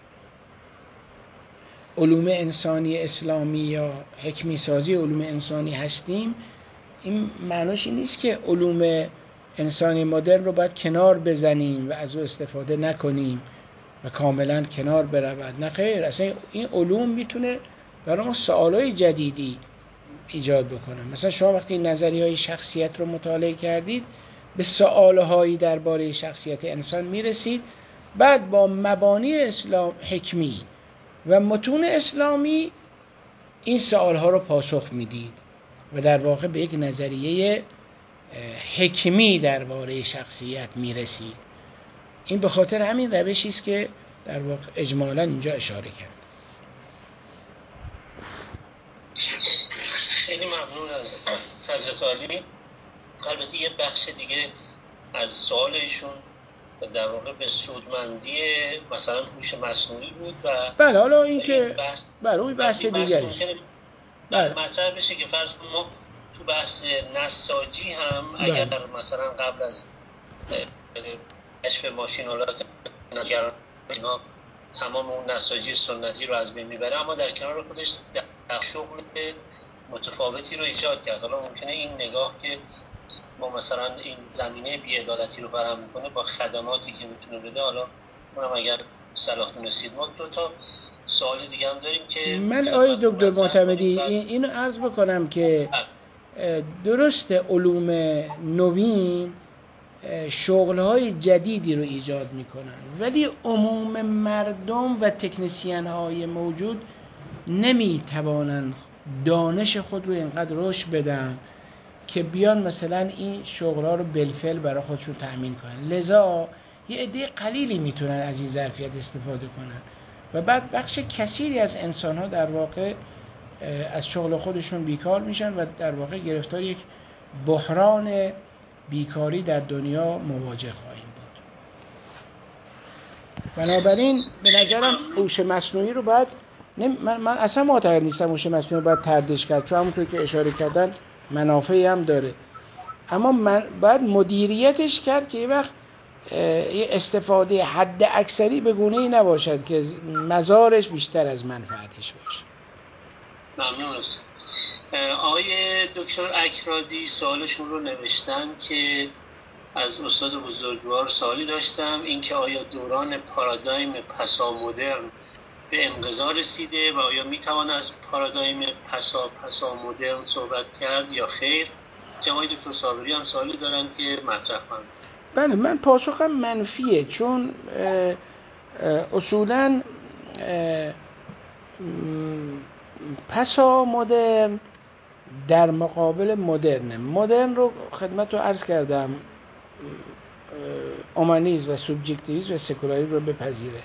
[SPEAKER 1] علوم انسانی اسلامی یا حکمی سازی علوم انسانی هستیم، این معناش این نیست که علوم انسانی مدرن رو باید کنار بزنیم و از او استفاده نکنیم و کاملا کنار برود. نه خیر، اصلا این علوم میتونه برای ما سوالای جدیدی ایجاد بکنه. مثلا شما وقتی نظریه‌های شخصیت رو مطالعه کردید به سوالهایی درباره شخصیت انسان میرسید، بعد با مبانی اسلام حکمی و متون اسلامی این سوالها رو پاسخ میدید و در واقع به یک نظریه حکمی درباره شخصیت میرسید. این به خاطر همین روشی است که در واقع اجمالاً اینجا اشاره کرد.
[SPEAKER 2] خیلی ممنون از حضرت عالی. البته یه بخش دیگه از سوال ایشون در واقع به سودمندی مثلا هوش مصنوعی بود و
[SPEAKER 1] بله، حالا این که
[SPEAKER 2] بحث
[SPEAKER 1] بله اون بحث دیگه است.
[SPEAKER 2] بله مطرح بشه که فرض کنیم ما تو بحث نساجی هم اگر بله. مثلا قبل از کشف ماشین‌آلات نگران اینا تمام اون نساجی سنتی رو از بین میبره، اما در کنار خودش در شغل متفاوتی رو ایجاد کرد. حالا ممکنه این نگاه که با مثلا این زمینه بی‌عدالتی رو برهم میکنه با خدماتی که میتونه بده. حالا اونم اگر صلاح دونستید. ما دو تا سوال دیگه هم داریم که
[SPEAKER 1] من آقای دکتر معتمدی این اینو عرض بکنم که درست علوم نوین شغل‌های جدیدی رو ایجاد میکنن، ولی عموم مردم و تکنسین-های موجود نمیتوانن دانش خود رو اینقدر رشد بدن که بیان مثلا این شغل‌ها رو بالفعل برای خودشون تأمین کنن. لذا یه عده قلیلی میتونن از این ظرفیت استفاده کنن و بعد بخش کثیری از انسان‌ها در واقع از شغل خودشون بیکار میشن و در واقع گرفتار یک بحران بیکاری در دنیا مواجه خواهیم بود. بنابراین به نظرم هوش مصنوعی رو باید من, من اصلا معتقد نیستم هوش مصنوعی باید تردش کرد، چون همونطور که اشاره کردن منافعی هم داره، اما من باید مدیریتش کرد که یه وقت یه استفاده حد اکثری به گونه‌ای نباشد که مضارش بیشتر از منفعتش باشه.
[SPEAKER 2] ممنون است. آقای دکتر اکرادی سوالشون رو نوشتن که از استاد بزرگوار سوالی داشتم، اینکه آیا دوران پارادایم پسا مدرن به انقضا رسیده و آیا میتوان از پارادایم پسا پسا مدرن صحبت کرد یا خیر؟ جناب دکتر صابری هم سوالی دارن که مطرح کنند.
[SPEAKER 1] بله، من پاسخم منفیه، چون اصولاً پسا مدرن در مقابل مدرن مدرن رو خدمت رو عرض کردم، اومانیسم و سوبژکتیویسم و سکولاریسم رو بپذیره.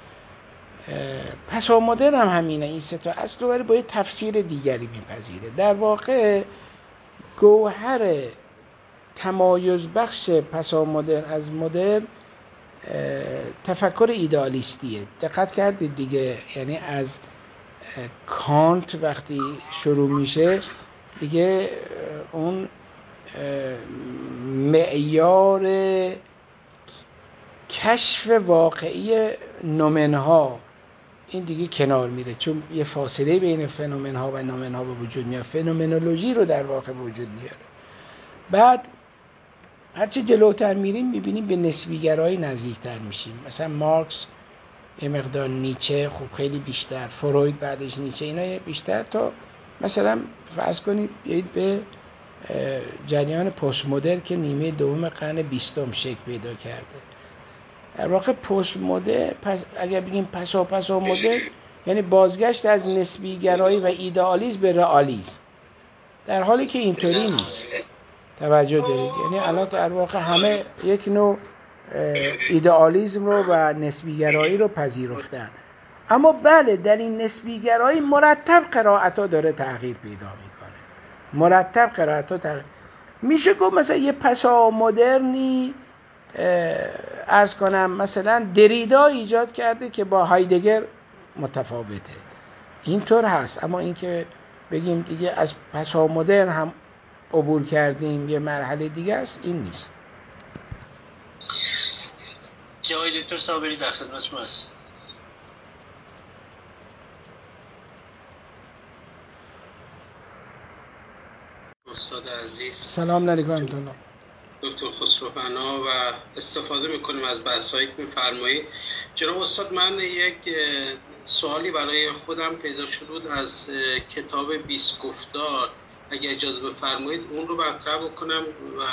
[SPEAKER 1] پسا مدرن هم همینه، این سه تا اصل رو ولی با یه تفسیر دیگری میپذیره. در واقع گوهر تمایز بخش پسا مدرن از مدرن تفکر ایدئالیستیه. دقت کردید دیگه، یعنی از کانت وقتی شروع میشه دیگه اون معیار کشف واقعی نومنها این دیگه کنار میره، چون یه فاصله بین فنومنها و نومنها به وجود میاد، فنومنولوژی رو در واقع وجود میاره. بعد هرچی جلوتر میریم میبینیم به نسبیگرایی نزدیکتر میشیم، مثلا مارکس یه مقدار، نیچه خب خیلی بیشتر، فروید بعدش نیچه، اینا بیشتر، تا مثلا فرض کنید بیایید به جریان پست مدرن که نیمه دوم قرن بیستم شکل پیدا کرده. در واقع پست مدرن پس اگر بگیم پسا پسا مدرن یعنی بازگشت از نسبیگرایی و ایدئالیسم به رئالیسم، در حالی که اینطوری نیست. توجه دارید؟ یعنی الان در واقع همه یک نوع ایدئالیسم رو و نسبیگرایی رو پذیرفتن، اما بله در این نسبیگرایی مرتب قرائت‌ها داره تغییر پیدا میکنه، مرتب قرائت‌ها تغییر. میشه گفت مثلا یه پسا مدرنی عرض کنم مثلا دریدا ایجاد کرده که با هایدگر متفاوته، اینطور هست. اما اینکه بگیم دیگه از پسا مدرن هم عبور کردیم یه مرحله دیگه است، این نیست.
[SPEAKER 2] جای دکتر صابری در خدمتتون هست.
[SPEAKER 4] استاد عزیز
[SPEAKER 1] سلام علیکم الله.
[SPEAKER 4] دکتر خسروبنا و استفاده میکنیم از بحثایی که میفرمایید. جناب استاد، من یک سوالی برای خودم پیدا شد بود از کتاب بیست گفتار، اگه اجازه بفرمایید اون رو مطرح بکنم و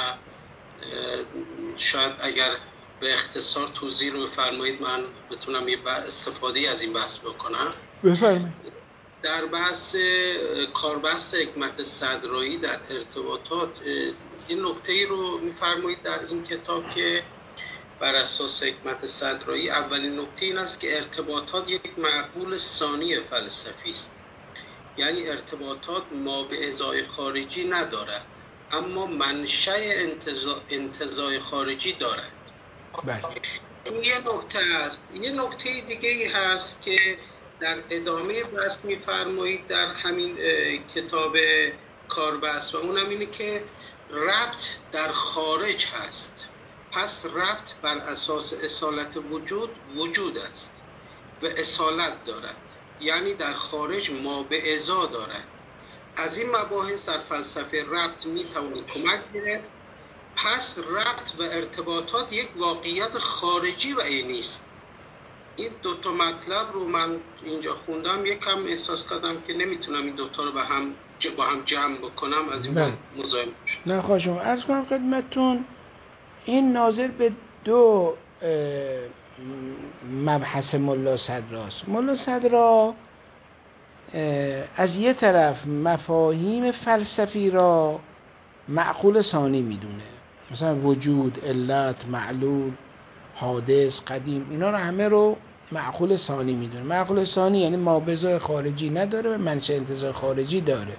[SPEAKER 4] شاید اگر به اختصار توضیح رو بفرمایید من بتونم یه استفاده از این بحث بکنم.
[SPEAKER 1] بفرمایید.
[SPEAKER 4] در بحث کاربست حکمت صدرایی در ارتباطات یه نکته‌ای رو می‌فرمایید در این کتاب که بر اساس حکمت صدرایی اولین نکته این است که ارتباطات یک معقول ثانی فلسفی است، یعنی ارتباطات ما به ازای خارجی ندارد اما منشأ انتزاع خارجی دارد.
[SPEAKER 1] بله.
[SPEAKER 4] یه نکته است. یه نکته دیگه ای هست که در ادامه بحث می‌فرمایید در همین کتاب کاربست و اونم اینه که ربط در خارج هست، پس ربط بر اساس اصالت وجود وجود است و اصالت دارد، یعنی در خارج ما به ازا دارد. از این مباحث در فلسفه ربط میتوان کمک گرفت پس ربط و ارتباطات یک واقعیت خارجی و عینی است. این دوتا مطلب رو من اینجا خوندم، یک کم احساس کردم که نمیتونم این دوتا رو با هم با هم جمع بکنم، از این بار مزاحم شدم.
[SPEAKER 1] نه خواهشم عرض کنم خدمتتون، این ناظر به دو مبحث ملا صدراست. ملا صدرا از یه طرف مفاهیم فلسفی را معقول ثانی میدونه، مثلا وجود، علت، معلول، حادث، قدیم، اینا رو همه رو معقول ثانی میدونه. معقول ثانی یعنی مابعضای خارجی نداره و منشأ انتزاع خارجی داره.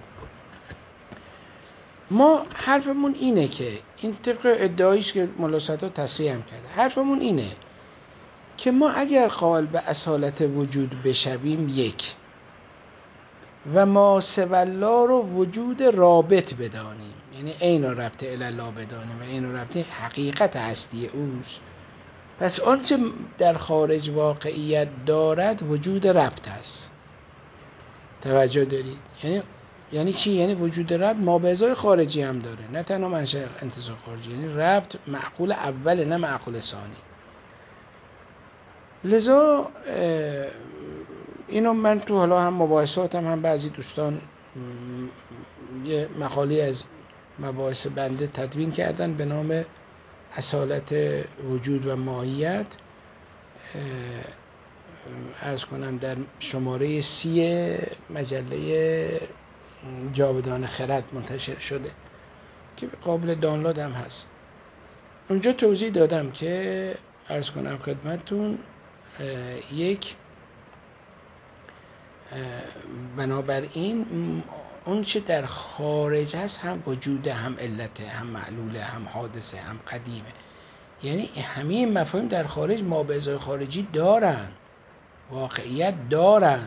[SPEAKER 1] ما حرفمون اینه که این طبق ادعاییش که ملا صدرا تصریح هم کرده، حرفمون اینه که ما اگر قائل به اصالت وجود بشویم، یک، و ما سوی الله رو وجود رابط بدانیم، یعنی عین ربط الی الله بدانیم و عین ربط حقیقت هستی اوست، پس آنچه در خارج واقعیت دارد وجود ربط است. توجه دارید؟ یعنی یعنی چی؟ یعنی وجود ربط مابعضای خارجی هم داره، نه تنها منشأ انتزاع خارجی، یعنی ربط معقول اول نه معقول ثانی. لذا اینو من تو حالا هم مباحثاتم هم بعضی دوستان یه مقاله از مباحث بنده تدوین کردن به نام اصالت وجود و ماهیت، عرض کنم در شماره سی مجله جاودان خرد منتشر شده که قابل دانلود هم هست. اونجا توضیح دادم که عرض کنم خدمتتون، یک، بنابراین اون چه در خارج هست هم وجوده، هم علته، هم معلوله، هم حادثه، هم قدیمه. یعنی همه این مفاهیم در خارج مابعضای خارجی دارن، واقعیت دارن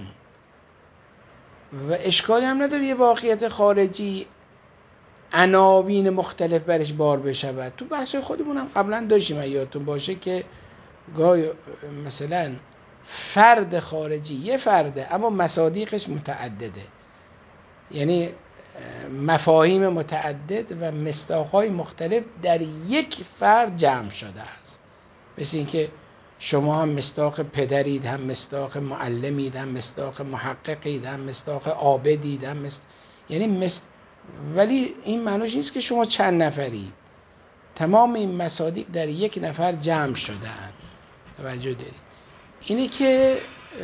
[SPEAKER 1] و اشکالی هم نداره یه واقعیت خارجی عناوین مختلف برش بار بشود. تو بحث خودمون هم قبلا داشتیم، یادتون باشه که گاهی مثلا فرد خارجی یه فرده اما مصادیقش متعدده، یعنی مفاهیم متعدد و مصداق‌های مختلف در یک فرد جمع شده است. مثل این که شما هم مصداق پدرید، هم مصداق معلمید، هم مصداق محققید، هم مصداق عابدید، هم مصد... یعنی مصد... ولی این معنیش نیست که شما چند نفرید، تمام این مصادیق در یک نفر جمع شده اند. توجه دارید؟ اینه که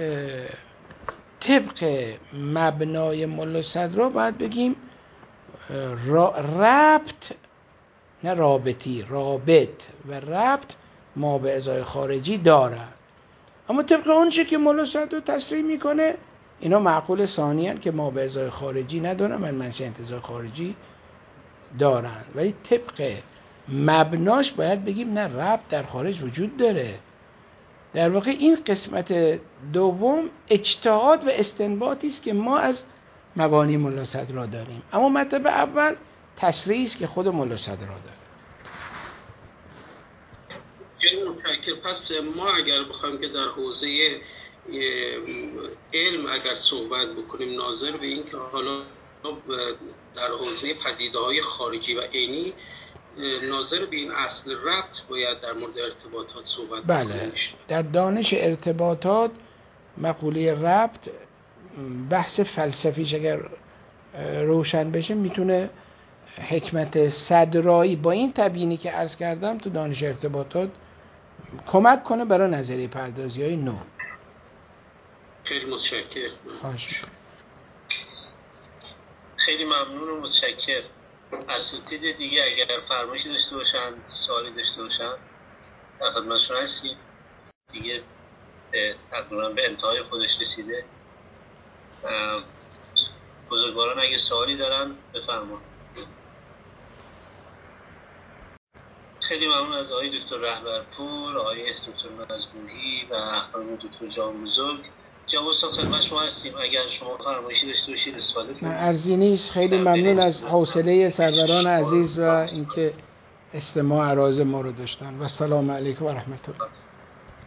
[SPEAKER 1] طبق مبنای ملا صدرا باید بگیم ربط، نه رابطی، رابط و ربط مابعضای خارجی دارد. اما طبق اون چه که ملا صدرا تصریح میکنه، اینا معقول ثانی هستند که مابعضای خارجی ندارن و منشأ انتزاع خارجی دارن، ولی طبق مبناش باید بگیم نه، ربط در خارج وجود داره. در واقع این قسمت دوم اجتهاد و استنباطی است که ما از مبانی ملا صدرا داریم، اما مطلب اول تشریحی است که خود ملا صدرا داره.
[SPEAKER 4] خیلی متشکرم. پس ما اگر بخوایم که در حوزه علم اگر صحبت بکنیم، ناظر به این که حالا در حوزه پدیده‌های خارجی و عینی، ناظر به این اصل ربط باید در مورد ارتباطات صحبت
[SPEAKER 1] بله
[SPEAKER 4] بکنیم.
[SPEAKER 1] در دانش ارتباطات مقوله ربط بحث فلسفیش اگر روشن بشه میتونه حکمت صدرایی با این تبیینی که عرض کردم تو دانش ارتباطات کمک کنه برای نظریه پردازی های نو.
[SPEAKER 4] خیلی متشکرم.
[SPEAKER 1] خواهش.
[SPEAKER 2] خیلی ممنون و متشکر. اساتید دیگه اگر فرمایشی داشته باشن، سوالی داشته باشن، در خدمتشون هستیم. دیگه تقریبا به انتهای خودش رسیده. بزرگواران اگه سوالی دارن بفرمایید. خیلی ممنون از آقای دکتر رهبرپور، آقای دکتر مزبوحی و خانم دکتر جان بزرگ. جناب استاد خدمت شما هستیم، اگر شما فرمایشی داشته باشید استفاده کنید.
[SPEAKER 1] ارزی نیست. خیلی ممنون از حوصله سروران عزیز و اینکه استماع اراز ما رو داشتن و السلام علیکم و رحمت الله.